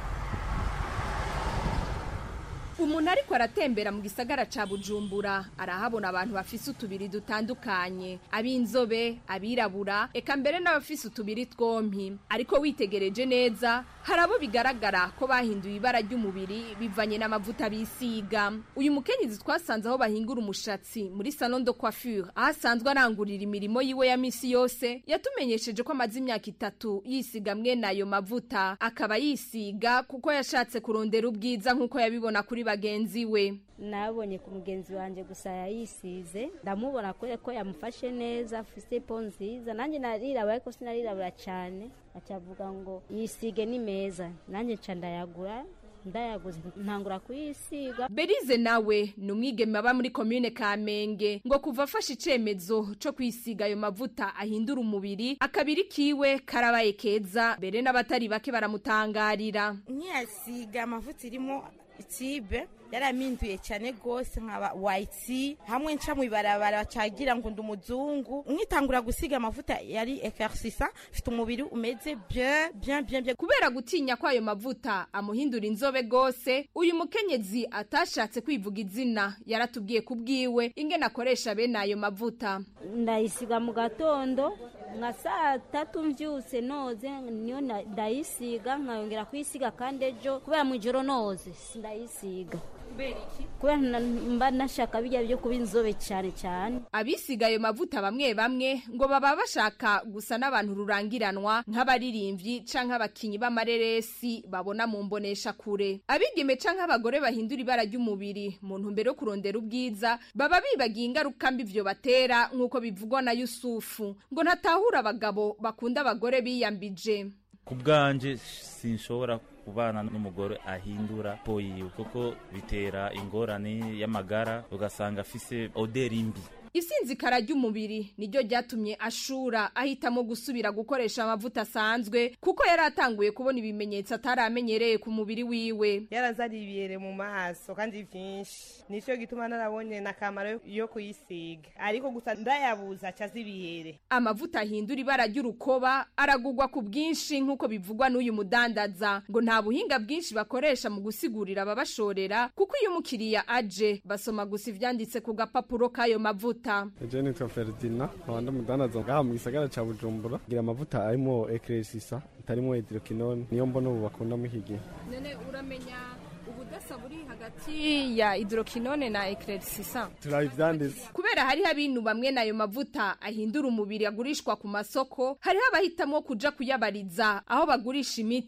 Umuntu ariko aratembera mu gisagara ca Bujumbura arahabona abantu bafise utubiri dutandukanye, ab'inzobe, abirabura, eka mbere n'abafise utubiri twompi. Ariko witegereje neza harabo bigaragara ko bahinduye ibara ry'umubiri bivanye n'amavuta bisiga. Uyu mukenyezi twasanze aho bahingura umushatsi muri salon de coiffure ahasanzwe arangurira imirimo yiwe ya misi yose, yatumenyesheje ko amaze imyaka itatu yisiga mwe nayo mavuta. Akaba yisiga kuko yashatse kurondera ubwiza nk'uko yabibona kuri bagenzi we. Nabonye ku mugenzi wanje gusa yayisize, ndamubona ko ko yamufashe neza, afise po nziza. Nanjye nariraba ariko sinarirabura cyane, acavuga ngo yisige ni meza. Nanjye nca ndayagura, ndayaguze ntangura kuyisiga. Berize nawe numwigeme aba muri commune Kamenge ngo kuva afashe icemezo co kwisiga ayo mavuta ahindura umubiri akabiri kiwe karabaye keza, bere n'abatari bake baramutangarira. Nyasiga amavuta irimo itibe yaraminduye cyane gose nkaba white hamwe nca mu ibarabara bacagira ngo ndumuzungu. Nkitangura gusiga amavuta yari éclaircissant, fite umubiri umeze bien bien bien bien. Kubera gutinya kwa ayo mavuta amuhindura inzobe gose, uyu mukenyezi atashatse kwivuga izina yaratubwiye kubwiwe ingene akoresha bene ayo mavuta. Ndayisiga mu gatondo nka saa tatu mvyuse noze niyo ndayisiga, nkayongera kuyisiga kandi ejo kubera mu ijoro noze ndayisiga. Beriki kubera mba nashaka bijya byo kuba inzobe cyane cyane. Abisiga ayo mavuta bamwe bamwe ngo baba bashaka gusa n'abantu rurangiranwa nk'abaririmbyi canke abakinyi b'amareresi babona mu mbonesha kure. Abigeme canke abagore bahindura ibara ry'umubiri mu ntumbero yo kurondera ubwiza baba bibagiye ingaruka mbi vyo batera nk'uko bivugwa na Yusufu ngo ntatahura abagabo bakunda abagore biyambije. Kubganje sinshobora kubana n'umugore ahindura po yiwe kuko bitera ingorane y'amagara ugasanga afise oderi mbi. Isinzikara ry'umubiri niryo ryatumye Ashura ahitamo gusubira gukoresha amavuta asanzwe kuko yaratanguye kubona ibimenyetso ataramenyereye ku mubiri wiwe. Yarazaribiyere mu maso kandi vyinshi, nico gituma narabonye nakamaro yo kuyisiga, ariko gusa ndayabuza cazibiyere. Amavuta ahindura ibara ry'urukoba aragugwa ku bwinshi nk'uko bivugwa n'uyu mudandaza ngo nta buhinga bwinshi bakoresha mu gusigurira ababashorera kuko iyo umukiriya aje basoma gusa ivyanditse ku gapapuro kayo mavuta. Eje nitwa Ferdinand, abandi mudandaza ngaha mu gisagara ca Bujumbura, gira amavuta arimo éclaircissant, itarimo hydroquinone, niyo mbona ubu bakunda mu higi. Nene uramenya ubudasa buri hagati ya hydroquinone na éclaircissant? Turayivyanditse. Kubera hari habintu bamwe nayo mavuta ahindura umubiri agurishwa ku masoko, hari abahitamo kuja kuyabariza aho bagurisha imiti.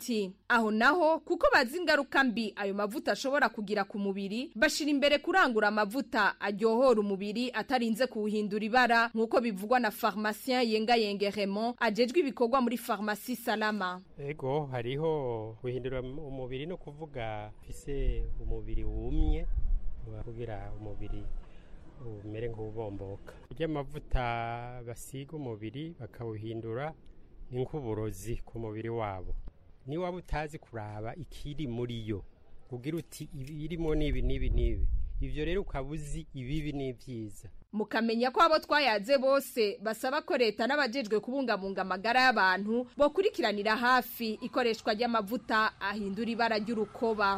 aho naho kuko bazi ingaruka mbi ayo mavuta ashobora kugira ku mubiri bashira imbere kurangura amavuta aryohora umubiri atarinze kuwuhindura ibara nk'uko bivugwa na pharmacien Yenga Yenge Raymond ajejwe ibikorwa muri pharmacie Salama. Ego hariho guhindura umubiri no kuvuga fise umubiri wumye kugira umubiri umere nk'ubomboka. Urya amavuta basiga umubiri bakawuhindura ni nk'uburozi ku mubiri wabo. Ni waba utazi kuraba ikiri muri yo kugira uti ibirimo nibi nibi nibi, ivyo rero ukabuzi ibibi n'ivyiza. Mukamenya ko abo twayaze bose basaba ko leta n'abajejwe kubungabunga amagara y'abantu bo kurikiranira hafi ikoreshwa ry'amavuta ahindura ibara ry'urukoba.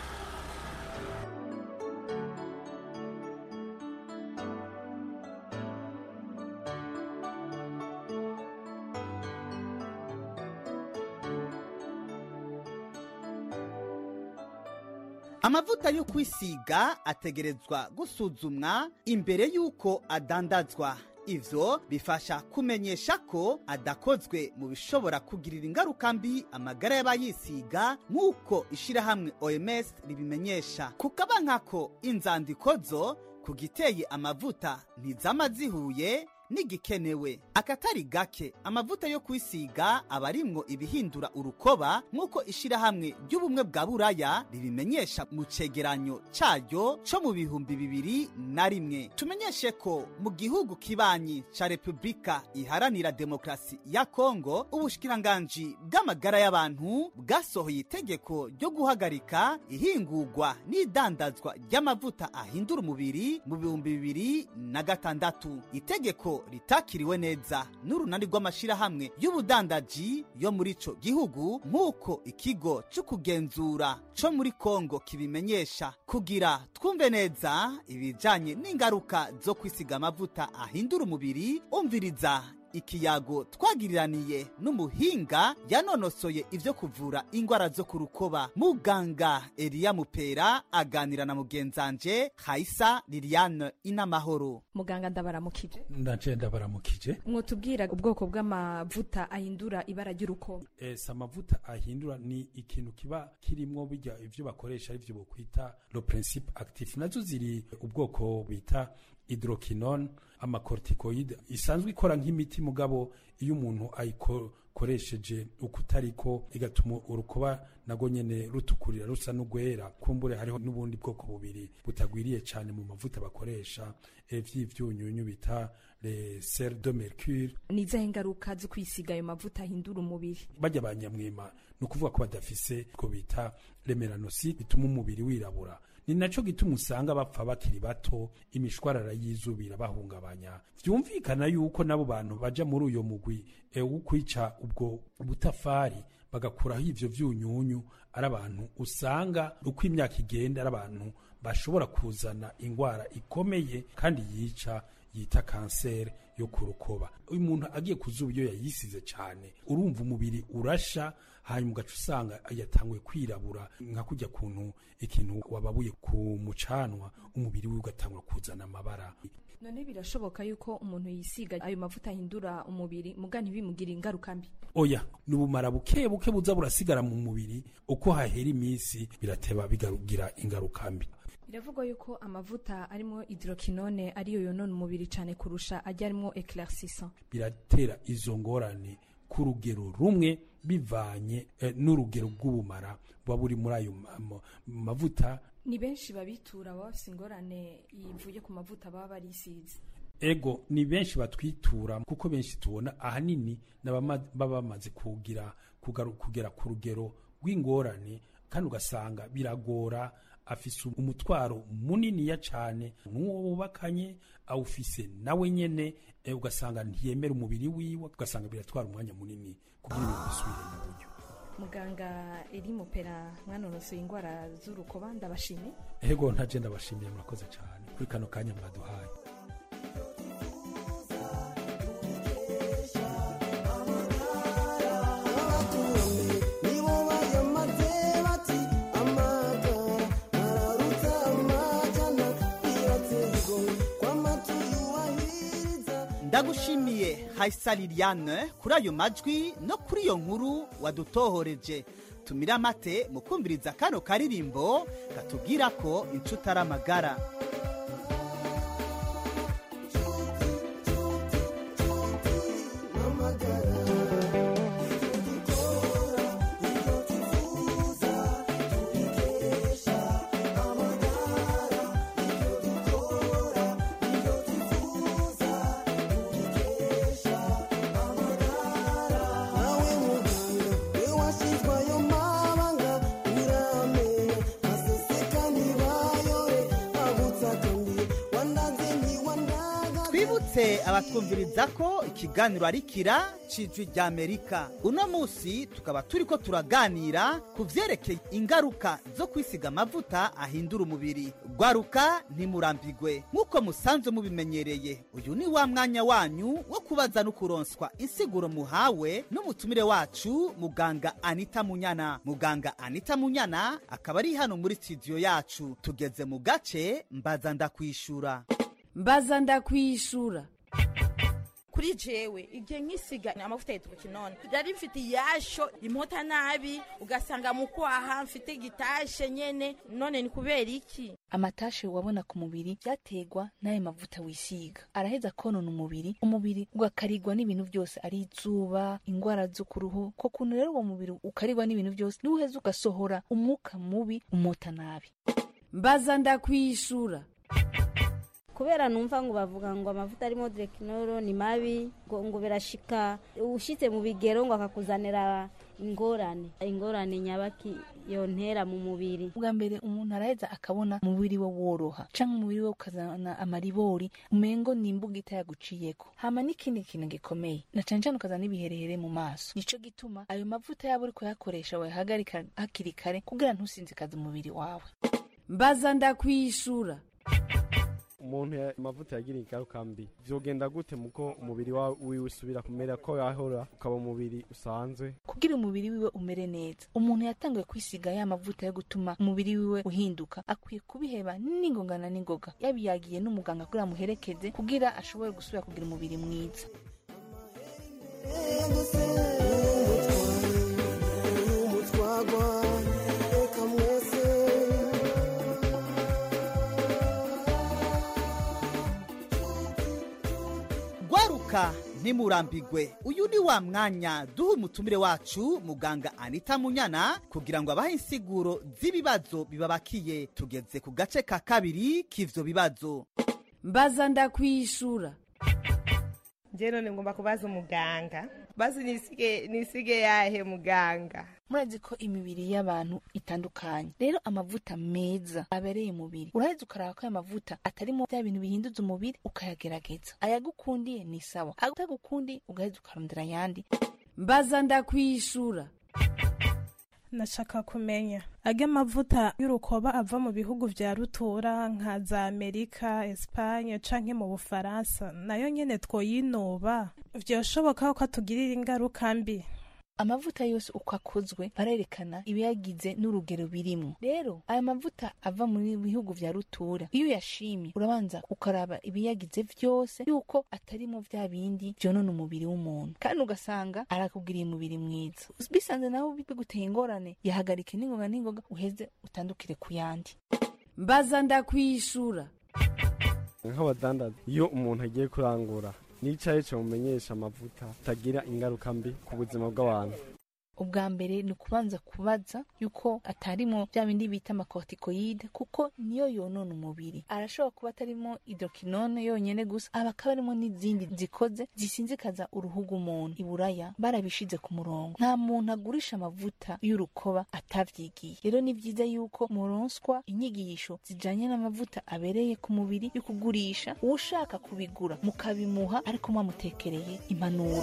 Amavuta yo kwisiga ategerezwa gusuzumwa imbere yuko adandazwa. Ivyo bifasha kumenyesha ko adakozwe mu bishobora kugirira ingaruka mbi amagara y'abayisiga nk'uko ishirahamwe O M S ribimenyesha. Kukaba nkako inzandiko zo kugiteye amavuta ntizama zihuye nigikenewe. Akatari gake amavuta yo kwisiga abarimwo ibihindura urukoba nk'uko ishirahamwe ry'ubumwe bwa Buraya ribimenyesha mu cegeranyo caryo co mu bihumbi bibiri na rimwe. Tumenyeshe ko mu gihugu kibanyi ca Republika Iharanira Demokrasi ya Kongo ubushikiranganji bw'amagara y'abantu bwasohoye itegeko ryo guhagarika ihingurwa n'idandazwa ry'amavuta ahindura umubiri mu bihumbi bibiri na gatandatu. Itegeko ritakiriwe neza n'urunani rw'amashirahamwe y'ubudandaji yo muri ico gihugu nk'uko ikigo cyo kugenzura co muri Kongo kibimenyesha. Kugira twumve neza ibijanye n'ingaruka zo kwisiga amavuta ahindura umubiri, umviriza ikiyago twagiriraniye n'umuhinga yanonosoye ivyo kuvura ingwara zo kurukoba. Muganga Elia Mupera aganira na mugenzanje Haisa Liliane Inamahoro. Muganga ndabaramukije. Ndaje ndabaramukije. Mwotubwira ubwoko bw'amavuta ahindura ibara ry'urukoba. Eh amavuta ahindura ni ikintu kiba kirimwo bijya ivyo bakoresha ivyo bokwita le principe actif. Nazo ziri ubwoko bita hydroquinone, amacorticoide isanzwe ikora nk'imiti mugabo iyo umuntu ayikoresheje ukutariko igatuma urukoba nago nyene rutukurira rusa n'ugwera. Kumbure hariho n'ubundi bwoko bubiri butagwiriye cyane mu mavuta bakoresha vy'ivyunyunyu bita le sel de mercure. Nizahe ingaruka zo kwisiga ayo mavuta ahindura umubiri? Bajya banyamwima no kuvuga ko badafise ko bita le melanocyte bituma umubiri wirabura. Ni naco gituma usanga bapfa bakiri bato, imishwarara y'izubira bahungabanya. Vyumvikana yuko nabo bantu baja muri uyo mugwi e ukwica ubwo butafari bagakuraho ivyo vyunyunyu ari abantu usanga uko imyaka igenda ari abantu bashobora kuzana ingwara ikomeye kandi yica yita kanseri yo kurukoba. Uyu muntu agiye kuzuba iyo yayisize cyane urumva umubiri urasha, hanyuma ugaca usanga yatanguye kwirabura nka kujya kuntu ikintu wababuye ku mucanwa umubiri we ugatangura kuzana amabara. None birashoboka yuko umuntu yisiga ayo mavuta ahindura umubiri muga ntibimugira ingaruka mbi? Oya, nubumara buke buke buza burasigara mu mubiri uko hahera iminsi birateba bigarugira ingaruka mbi. Biravugwa yuko amavuta arimo hydroquinone ariyo yonona umubiri cyane kurusha ajya arimo éclaircissant. Biratera izo ngorane ku rugero rumwe bivanye eh, n'urugero rw'ubumara buba buri muri ayo mavuta. Ni benshi babitura bafise ingorane ivuye ku mavuta baba barisize. Ego ni benshi batwitura kuko benshi tubona ahanini baba bamaze kugira kugera ku rugero rw'ingorane kandi ugasanga biragora afise umutwaro munini ya cyane n'uwo bubakanye awufise nawe nyene e, ugasanga ntiyemera umubiri wiwe ugasanga biratwara umwanya munini kugira ngo bisubire mu buryo. Muganga Elia Mupera mwanonosoye ingwara z'urukoba ndabashimye. Ego ntaje ndabashimiye murakoze cyane kuri kano kanya mwaduhaye. Ndagushimiye Haisa Liliane kuri ayo majwi no kuri iyo nkuru wadutohoreje. tumira amate mu kumviriza kano karirimbo katubwira ko inshuti ari amagara. Abatwumviriza ko ikiganiro ari kira cijwi rya Amerika. Uno musi tukaba turiko turaganira ku vyerekeye ingaruka zo kwisiga amavuta ahindura umubiri. Gwaruka ntimurambigwe nk'uko musanzwe mubimenyereye. Uyu ni wa mwanya wanyu wo kubaza no kuronswa insiguro muhawe n'umutumire wacu muganga Anita Munyana. Muganga Anita Munyana akaba ari hano muri studio yacu. Tugeze mu gace mbaza ndakwishura. Mbaza ndakwishura. Kuri jewe igihe nkisiga amavuta y'iturukinone byari mfite yasho impota nabi ugasanga mu kwaha mfite gitashe nyene, none ni kubera iki? Amatashe wabona ku mubiri byategwa n'ayo mavuta wisiga, araheza konona umubiri, umubiri ugakarigwa n'ibintu byose ari izuba, ingwara zo kuruhu. Ko kuntu rero uwo mubiri ukarigwa n'ibintu byose niweheza ugasohora umwuka mubi, umota nabi. Mbaza ndakwishura. Kubera numva ngo bavuga ngo amavuta arimo Drekinoro ni mabi, ngo ngo birashika ushitse mu bigero ngo akakuzanira ingorane ingorane nyabaki yontera mu mubiri. Ubwa mbere umuntu araheza akabona umubiri we woroha, canke umubiri we ukazana amaribori umengo nimbuga itayaguciyeko. Hama n'ikindi kintu gikomeye na cane cane ukazana ibiherehere mu maso. Nico gituma ayo mavuta yabo uri kuyakoresha wahagarika hakiri kare kugira ntusinzikaze umubiri wawe. Mbaza ndakwishura. Umuntu amavuta yagira ingaruka mbi vyogenda gute muko umubiri wawe wiwe usubira kumera ko yahora ukaba umubiri usanzwe? Kugira umubiri wiwe umere neza, umuntu yatanguye kwisiga ya mavuta yo gutuma umubiri wiwe uhinduka, akwiye kubiheba n'ingongana n'ingoga, yabiyagiye n'umuganga kugira muherekeze kugira ashobore gusubira kugira umubiri mwiza. Gwaruka ntimurambigwe. Uyu ni wa mwanya duha umutumire wacu muganga Anita Munyana kugira ngo abahe insiguro z'ibibazo bibabakiye. Tugeze ku gace ka kabiri k'ivyo bibazo. Mbaza ndakwishura. Je none ngomba kubaza umuganga. Bazi nisige nisige yahe muganga? Murazi ko imibiri y'abantu itandukanye. Rero amavuta meza abereye umubiri, uraheza ukaraba ko amavuta atarimo bya bintu bihinduza umubiri ukayagerageza. Ayagukundiye ni sawa, atagukundi ugaheza ukarondera yandi. Mbaza ndakwishura. Nashaka kumenya age mavuta y'urukoba ava mu bihugu vya rutura nka za Amerika, Espagne canke mu Bufaransa, nayo nyene twoyinoba vyoshoboka ko atugirira ingaruka mbi? Amavuta yose uko akozwe barerekana ibiyagize n'urugero birimo. Rero aya mavuta ava muri bihugu vya rutura, iyo yashimye urabanza ukaraba ibiyagize vyose yuko atarimo vya bindi vyonona umubiri w'umuntu, kandi ugasanga arakugiriye umubiri mwiza. Bisanze naho biguteye ingorane, yahagarike n'ingoga n'ingoga uheze utandukire ku yandi. Mbaza ndakwishura. Nk'abadandaza, iyo umuntu agiye kurangura nicaye cyo mumenyesha amavuta tagira ingaruka mbi ku buzima bw'abantu. Ubwa mbere ni kubanza kubaza yuko atarimo bya bindi bita amakortikoide, kuko niyo yonona umubiri. Arashobora kuba atarimo hydroquinone yonyene gusa, abakaba arimo n'izindi zikoze zisinzikaza uruhu rw'umuntu. Iburaya barabishize ku murongo, nta muntu agurisha amavuta y'urukoba atavyigiye. Rero ni vyiza yuko muronswa inyigisho zijanye n'amavuta abereye ku mubiri yo kugurisha, ushaka kubigura mukabimuha ariko mwamutekereye impanuro.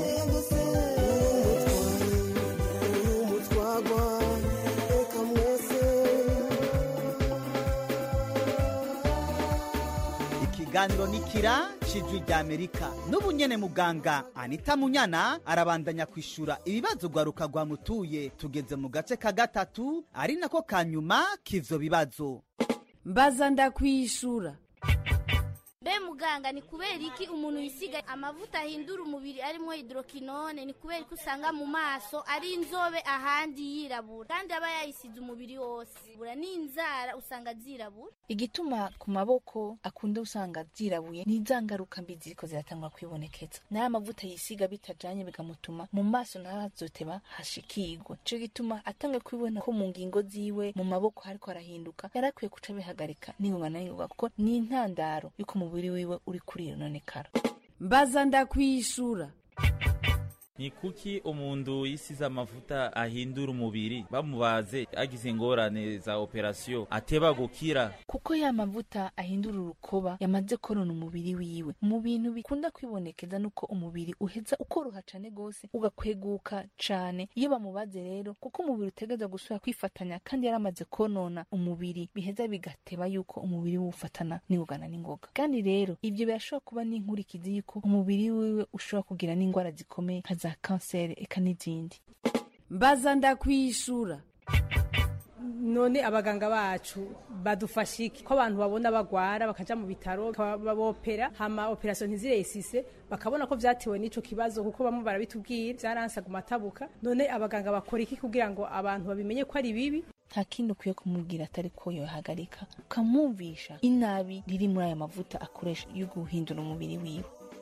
Ikiganiro nikira cijwi rya Amerika. N'ubu nyene muganga Anita Munyana arabandanya kwishura ibibazo gwaruka gwa mutuye. Tugeze mu gace ka gatatu ari nako kanyuma k'ivyo bibazo. Mbaza ndakwishura. Be muganga ni kubera iki umuntu yisiga amavuta ahindura umubiri arimo hydroquinone? Ni kubera ko usanga mu maso ari inzobe ahandi yirabura kandi aba yayisize umubiri wose, bura n'inzara usanga zirabura. Igituma ku maboko akunda usanga zirabuye ni zangaruka mbi ziko ziratangwa kwibonekeza. N'aya mavuta yisiga bitajanye bigamutuma mu maso ntazoteba hashikirwa. Ico gituma atanga kwibona ko mu ngingo ziwe mu maboko hariko arahinduka, yarakwiye kuca bihagarika n'ingoga na n'ingoga kuko ni intandaro yuko umubiri wiwe uri kurinonekara. Mbaza ndakwishura. Ni kuki umuntu yisize amavuta ahindura umubiri bamubaze agize ingorane za operasiyo ateba gukira? Kuko ya mavuta ahindura urukoba yamaze korona umubiri wiwe. Mu bintu bikunda kwibonekeza nuko umubiri uheza ukoroha cane gose ugakweguka cane iyo bamubaze rero, kuko umubiri utegeza gusubira kwifatanya kandi yaramaze konona umubiri, biheza bigateba yuko umubiri wufatana n'ingogana n'ingoga. Kandi rero ivyo birashobora kuba n'inkurikizi yuko umubiri wiwe ushobora kugira n'ingwara zikomeye za kanseri eka n'izindi. Mbaza ndakwishura. None abaganga bacu badufasha iki ko abantu babona bagwara bakaja mu bitaro babopera hama operation ntiziresise bakabona ko vyatewe n'ico kibazo, kuko bamwe barabitubwira vyaransaga umatabuka. None abaganga bakora iki kugira ngo abantu babimenye ko ari bibi? Nta kintu ukwiye kumubwira atari ko yohagarika, ukamwumvisha inabi riri muri aya mavuta akoresha yo guhindura umubiri wiwe.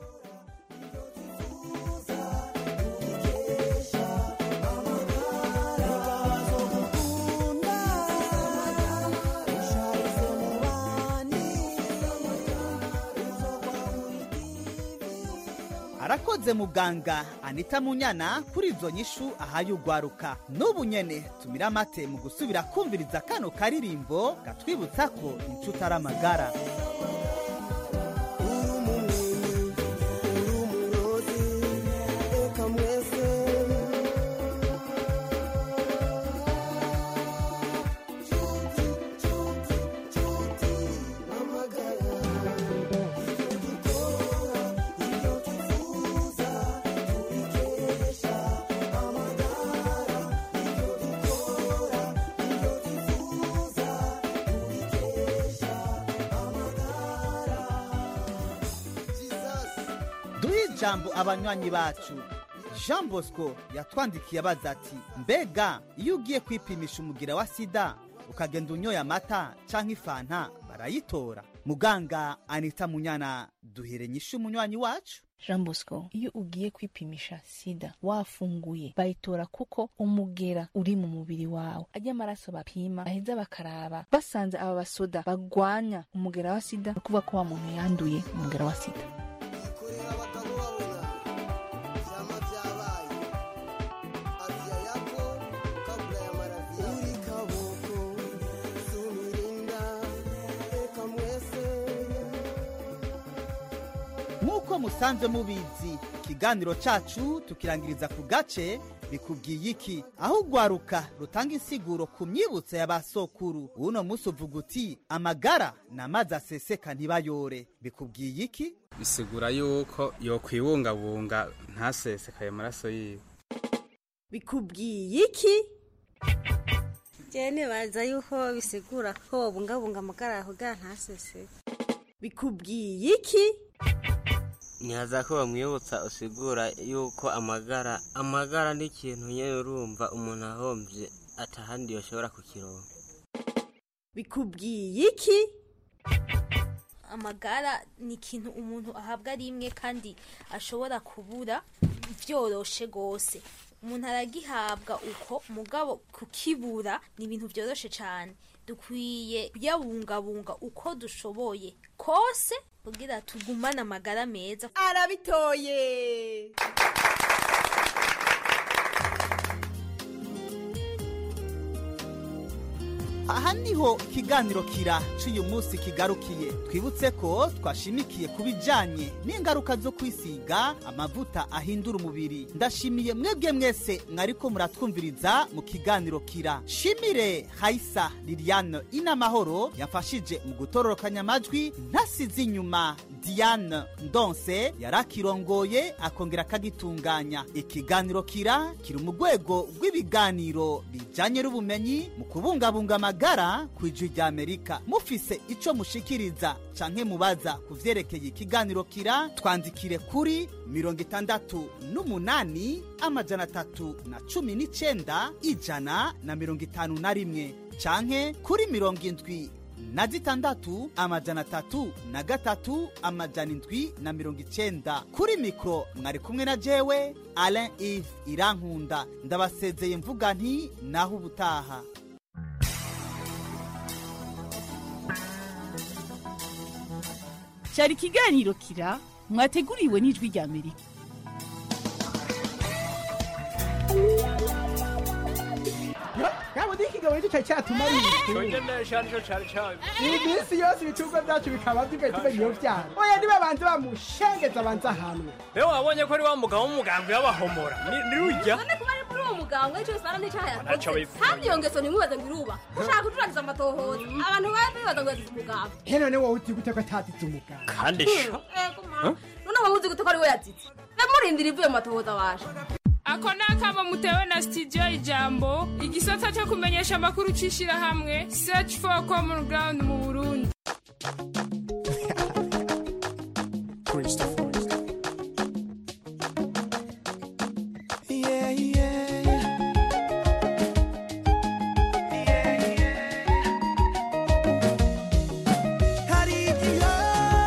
Arakoze muganga Anita Munyana kuri izo nyishu ahaye ugwaruka. N'ubu nyene tumira amate mu gusubira kumviriza kano karirimbo gatwibutsa ko inshuti ari amagara. Jambo abanywanyi bacu. Jean Bosco yatwandikiye abaza ati, mbega iyo ugiye kwipimisha umugira wa sida ukagenda unyoye amata canke ifanta barayitora? Muganga Anita Munyana duhere nyishu umunywanyi wacu. Jean Bosco, iyo ugiye kwipimisha sida wafunguye bayitora kuko umugera uri mu mubiri wawe. Ajya amaraso bapima baheza bakaraba basanze aba basoda bagwanya umugera wa sida kuvuga ko wa muntu yanduye umugera wa sida. Nkuko musanze mubizi, ikiganiro cacu tukirangiriza ku gace bikubwiye iki, aho ugwaruka rutanga insiguro ku myibutso y'abasokuru. Uno musi uvuga uti amagara n'amazi aseseka ntibayore. Bikubwiye iki? Bisigura yuko yokwibungabunga ntasesekaye amaraso yiwe. Bikubwiye iki? Jene baza yuko bisigura ko bungabunga amagara aho ga ntaseseka. Bikubwiye iki? Nyaza ko bamwibutsa usigura yuko amagara amagara ni ikintu nyene urumva umuntu ahomvye atahandi yoshobora kukironka. Bikubwiye iki? Amagara ni ikintu umuntu ahabwa rimwe kandi ashobora kubura vyoroshe gose. Umuntu aragihabwa uko mugabo kukibura ni ibintu vyoroshe cyane. Dukwiye kuyabungabunga uko dushoboye kose kugira tugumane amagara meza. Arabitoye. Aha niho ikiganiro kira cy'uyu munsi kigarukiye. Twibutse ko twashimikiye kubijanye n'ingaruka zo kwisiga amavuta ahindura umubiri. Ndashimiye mwebwe mwese mwariko muratwumviriza mu kiganiro kira. Shimire Haisa Liliane Inamahoro yafashije mu gutororokanya amajwi, ntasize inyuma Diane Ndonse yarakirongoye akongera kagitunganya. Ikiganiro kira kiri mu rwego rw'ibiganiro bijanye n'ubumenyi mu kubungabunga amagara kw'ijwi rya Amerika. Mufise ico mushikiriza canke mubaza kuvyerekeye ikiganiro kira, twandikire kuri mirongo itandatu n'umunani amajana atatu na cumi n'icenda ijana na mirongo itanu na rimwe canke kuri mirongo indwi na zitandatu amajana atatu na gatatu amajana indwi na mirongo icenda. Kuri mikro mwari kumwe na jewe Alain Yves Irankunda, ndabasezeye mvuga nti naho ubutaha. Cyari ikiganiro kira mwateguriwe n'ijwi rya Amerika. Kabo dikigawe cyo cyatuma ari. Cyonje neshanjo cyari cyari. Ibisi yose bitugwa byacu bikaba bigahita biyo byara. Oya niba banze bamushengeza banze ahantu. Ewe wabonye ko ari wa mugabo w'umuganga y'abahomora. Ni rujya. None kuba ari muri uwo muganga icyo sana n'icyaha. Kandi yongeso ni mubaza ngiruba. Ushaka kuturagiza amatohoza. Abantu bazi baza ngo yazize umuganga. He none wowe uti gute ko atatize umuganga. Kandi sho. None wowe uzi gute ko ari we yazize. Bemurindira ivuye mu matohoza waje. Ako nakaba mutewe na studio Ijambo, igisata cyo kumenyesha makuru cishira hamwe Search for Common Ground mu Burundi. Christopher. Yeah, yeah. Yeah, yeah. Hariya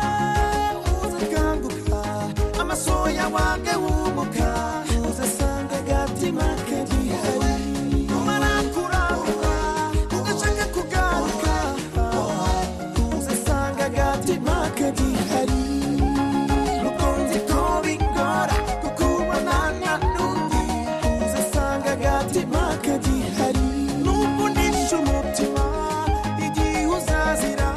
uzakanguka amasoya wange wumuka uzasanga gatima kagihari umarakuramba ugashaka kugaruka uzasanga gatima kagihari rukunzi ko bingora kukubona n'undi uzasanga gatima kagihari n'ubunisha umutima igihe uzazira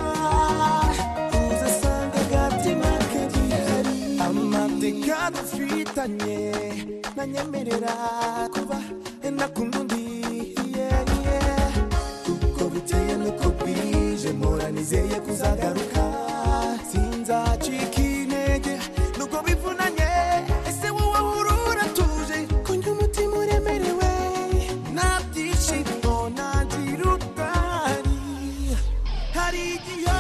uzasanga gatima kagihari amateka dufitanye nanyemerera kuba nakunda undi yeah, yeah. Kuko biteye nuko bwije mpora nizeye kuzagaruka sinzacika intege nuko bivunanye ese wowe urura tuje kunywa umutima uremerewe nabyishimo nagira utari hari igihe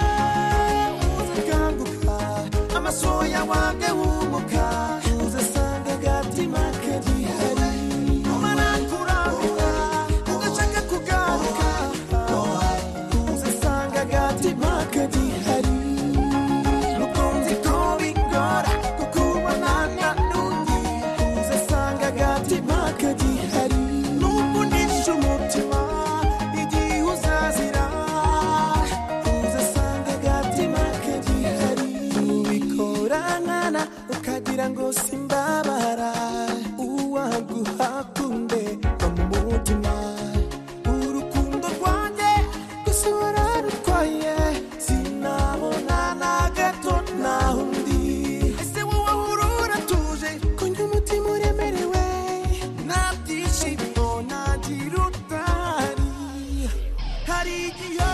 uzakanguka amasoya wange wumuka uzasanga gatima kagihari umarakuramba ugashaka kugaruka uzasanga gatima kagihari rukunzi ko bingora kukubona n'undi uzasanga gatima kagihari n'ubunisha umutima igihe uzazira uzasanga gatima kagihari ubikora nkana ukagira ngo simbabara uwaguhakunde umutima urukundo rwanjye gusa wararutwaye sinabona na gato naho undi ese wowe urura tuje kunywa umutima uremerewe nabyishimo nagira utari hari igihe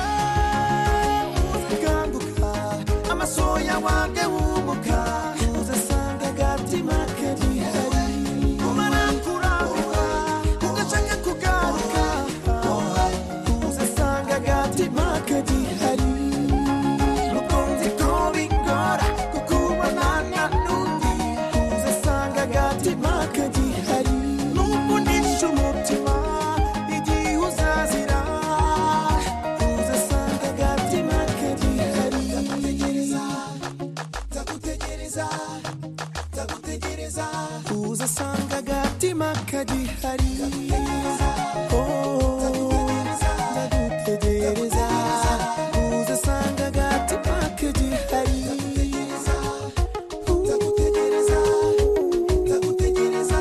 uzakanguka amasoya wange wumuka uzasanga gatima kagihari umarakuramba ugashaka kugaruka uzasanga gatima kagihari rukunzi ko bingora kukubona n'undi uzasanga gatima kagihari n'ubunisha umutima igihe uzazira uzasanga gatima kagihari ndagutegereza ndagutegereza ndagutegereza uzasanga gatima kagihari oh ndagutegereza uzasanga gatima kagihari ndagutegereza ndagutegereza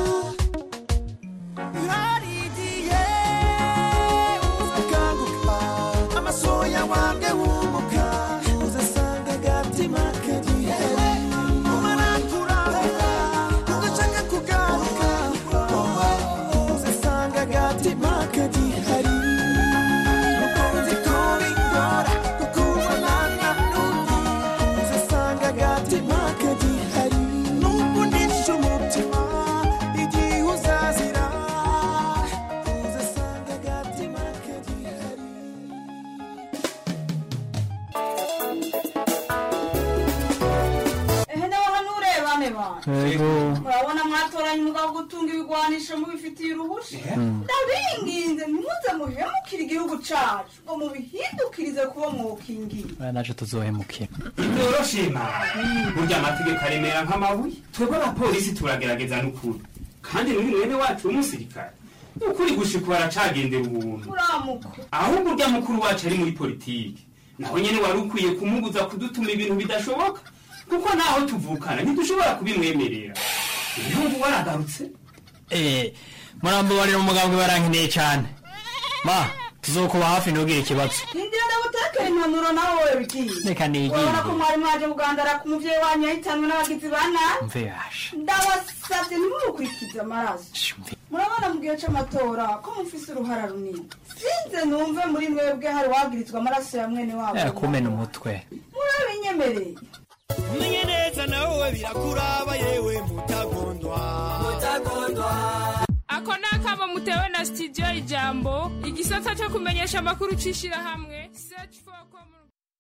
hari igihe uzakanguka amasoya wange wumuka uzasanga gatima kagihari umarakuramba ugashaka kugaruka uzasanga gatima kagihari rukunzi ko bingora kukubona n'undi uzasanga gatima kagihari n'ubunisha umutima igihe uzazira uzasanga gatima kagihari murabona mwatoranye umugabo gutunga ibigwanisho mubifitiye uruhusha ndabinginze ntimuze muhemukire igihugu cacu ngo mubihindukirize kuba mwokingira naje tuzohemukira ibyoroshima burya amategeko aremera nk'amabuye twebwe abapolisi turagerageza n'ukuri kandi n'uri mwene wacu w'umusirikare ukuri gushika baracagendera ubuntu ahubwo urya mukuru wacu ari muri politiki naho nyene wari ukwiye kumubuza kudutuma ibintu bidashoboka kuko naho tuvukana ntidushobora kubimwemerera ibihugu waragarutse eh murambo bari mu mugambwe barankeneye cyane ma tuzokuba hafi ntugire ikibazo hindira ndagutekera impanuro nawe wewe bigiye reka nigiye urabona ko mwari mwaje kugandara ku muvyeyi wanyu yahitanwe n'abagizi ba nabi mve yasha ndabasavye ntimumukurikize amaraso murabona mu gihe c'amatora ko mufise uruhara runini sinze numve muri mwebwe hari wagirizwa amaraso ya mwene wabo kumena umutwe murabinyemereye umenye neza nawe birakuraba yewe mutagondwa mutagondwa ako nakaba mutewe na studio Ijambo igisata cyo kumenyesha amakuru cishira hamwe search for common